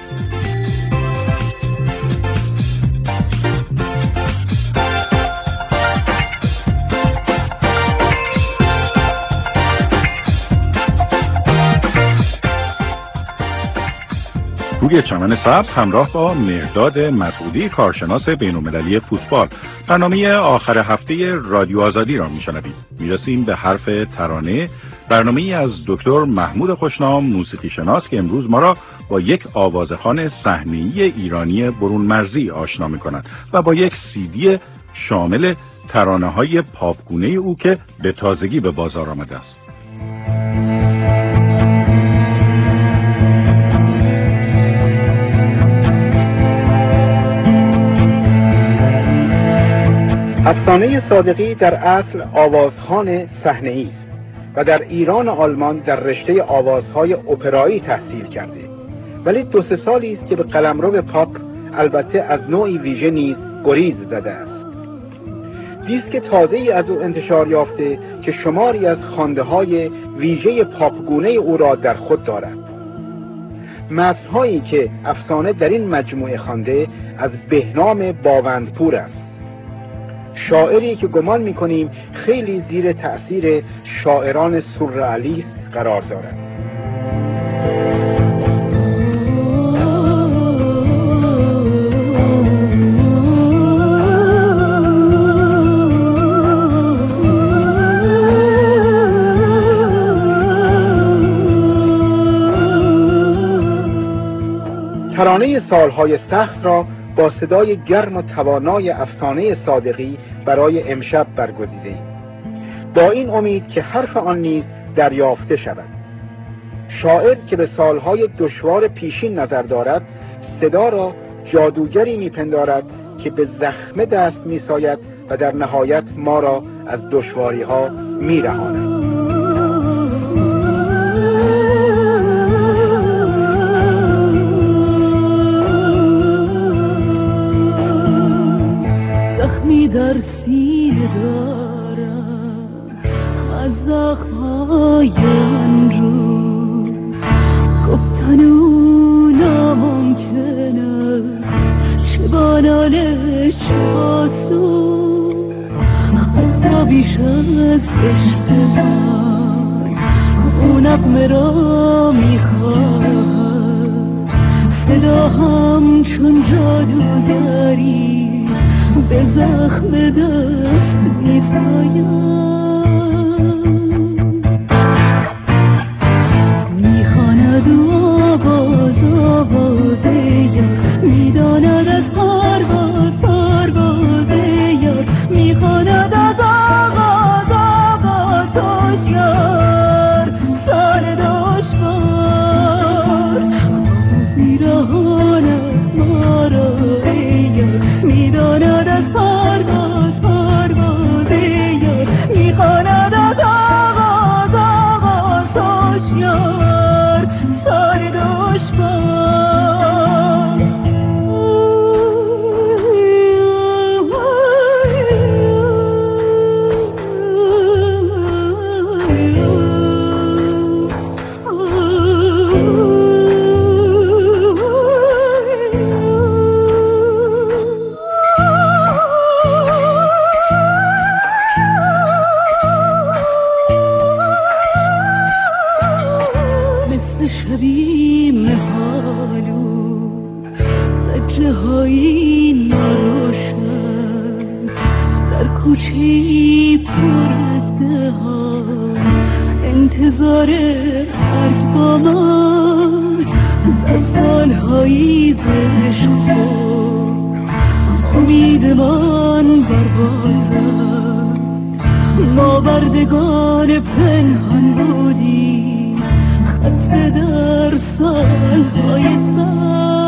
روی چمن سبز همراه با مهرداد مسعودی کارشناس بین‌المللی فوتبال برنامه آخر هفته رادیو آزادی را میشنوید. میرسیم به حرف ترانه، برنامه‌ای از دکتر محمود خوشنام موسیقی شناس که امروز ما را با یک آوازخوان صحنه‌ای ایرانی برون مرزی آشنا می‌کند و با یک CD شامل ترانه‌های پاپگونه او که به تازگی به بازار آمده است. افسانه صادقی در اصل آوازخوان صحنه‌ای است و در ایران و آلمان در رشته آوازهای اپرایی تحصیل کرده، ولی 2-3 سالی است که به قلمرو پاپ البته از نوعی ویژه نیز گریز زده است. دیسک تازه‌ای از او انتشار یافته که شماری از خوانده‌های ویژه پاپگونه او را در خود دارد. متن‌هایی که افسانه در این مجموعه خوانده از بهنام باوندپور است، شاعری که گمان می‌کنیم خیلی زیر تأثیر شاعران سورئالیست قرار دارد. ترانه سالهای سخت را با صدای گرم و توانای افسانه صادقی برای امشب برگزیده‌ایم، با این امید که حرف آن نیز دریافته شود. شاعر که به سالهای دشوار پیشین نظر دارد، صدا را جادوگری میپندارد که به زخم دست میساید و در نهایت ما را از دشواری‌ها میرهاند. در سینه دارم از زخم‌های امروز، گفتن اون ناممکنه، چه با ناله چه با سوز، حتی بیش از عشق من اون نغمه را میخواهم، صدا همچون جادوگری به زخم دست میسایم، میخواند و آوازه میداند از پرواز انتظار مرگ با من در سالهایی زشت خود امید من برباد رفت ما بردگان پنهان بودیم خسته در سالهای سر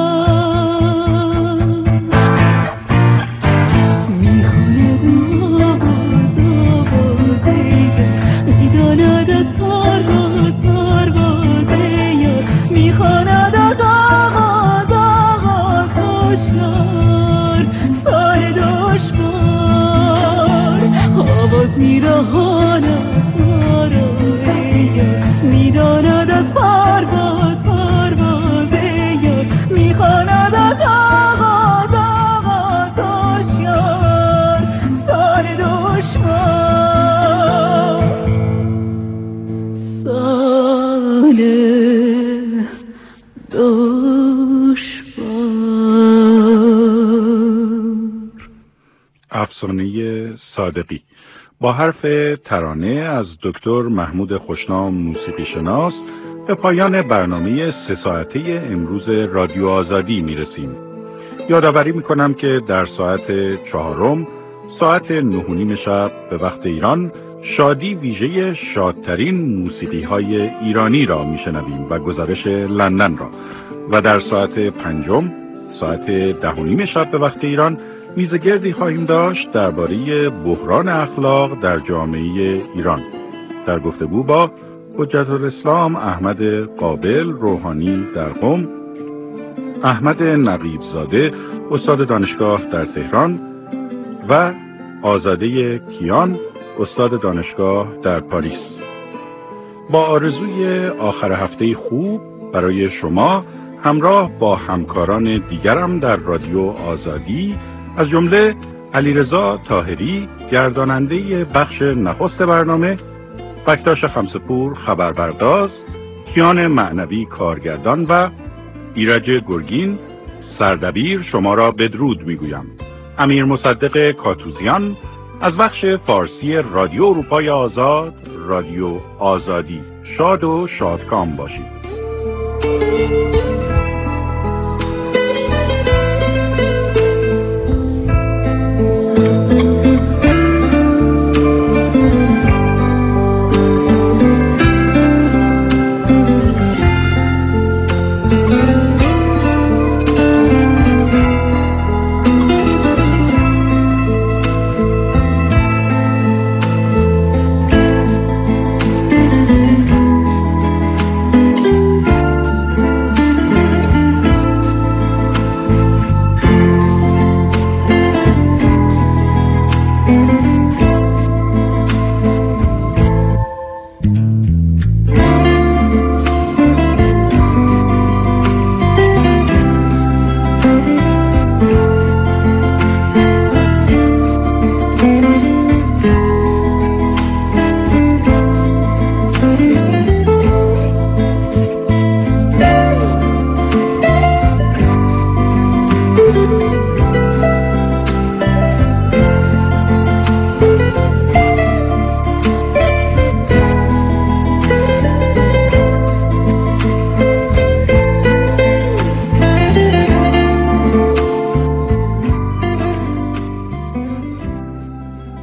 افسانه صادقی با حرف ترانه از دکتر محمود خوشنام موسیقی شناس به پایان برنامه 3 ساعته امروز رادیو آزادی میرسیم. یادآوری میکنم که در ساعت 4 ساعت 9:30 شب به وقت ایران شادی ویژه شادترین موسیقی های ایرانی را میشنویم و گزارش لندن را و در ساعت 5 ساعت 10:30 شب به وقت ایران میزگردی خواهیم داشت درباره بحران اخلاق در جامعه ایران در گفتگو با حجت الاسلام احمد قابل روحانی در قم، احمد نقیب زاده استاد دانشگاه در تهران و آزاده کیان استاد دانشگاه در پاریس. با آرزوی آخر هفته خوب برای شما همراه با همکاران دیگرم در رادیو آزادی از جمله علیرضا طاهری گرداننده بخش نخست برنامه، بکتاش خمسپور خبربرداز، کیان معنوی کارگردان و ایرج گرگین سردبیر شما را بدرود میگویم. امیر مصدق کاتوزیان از بخش فارسی رادیو اروپای آزاد، رادیو آزادی. شاد و شادکام باشید.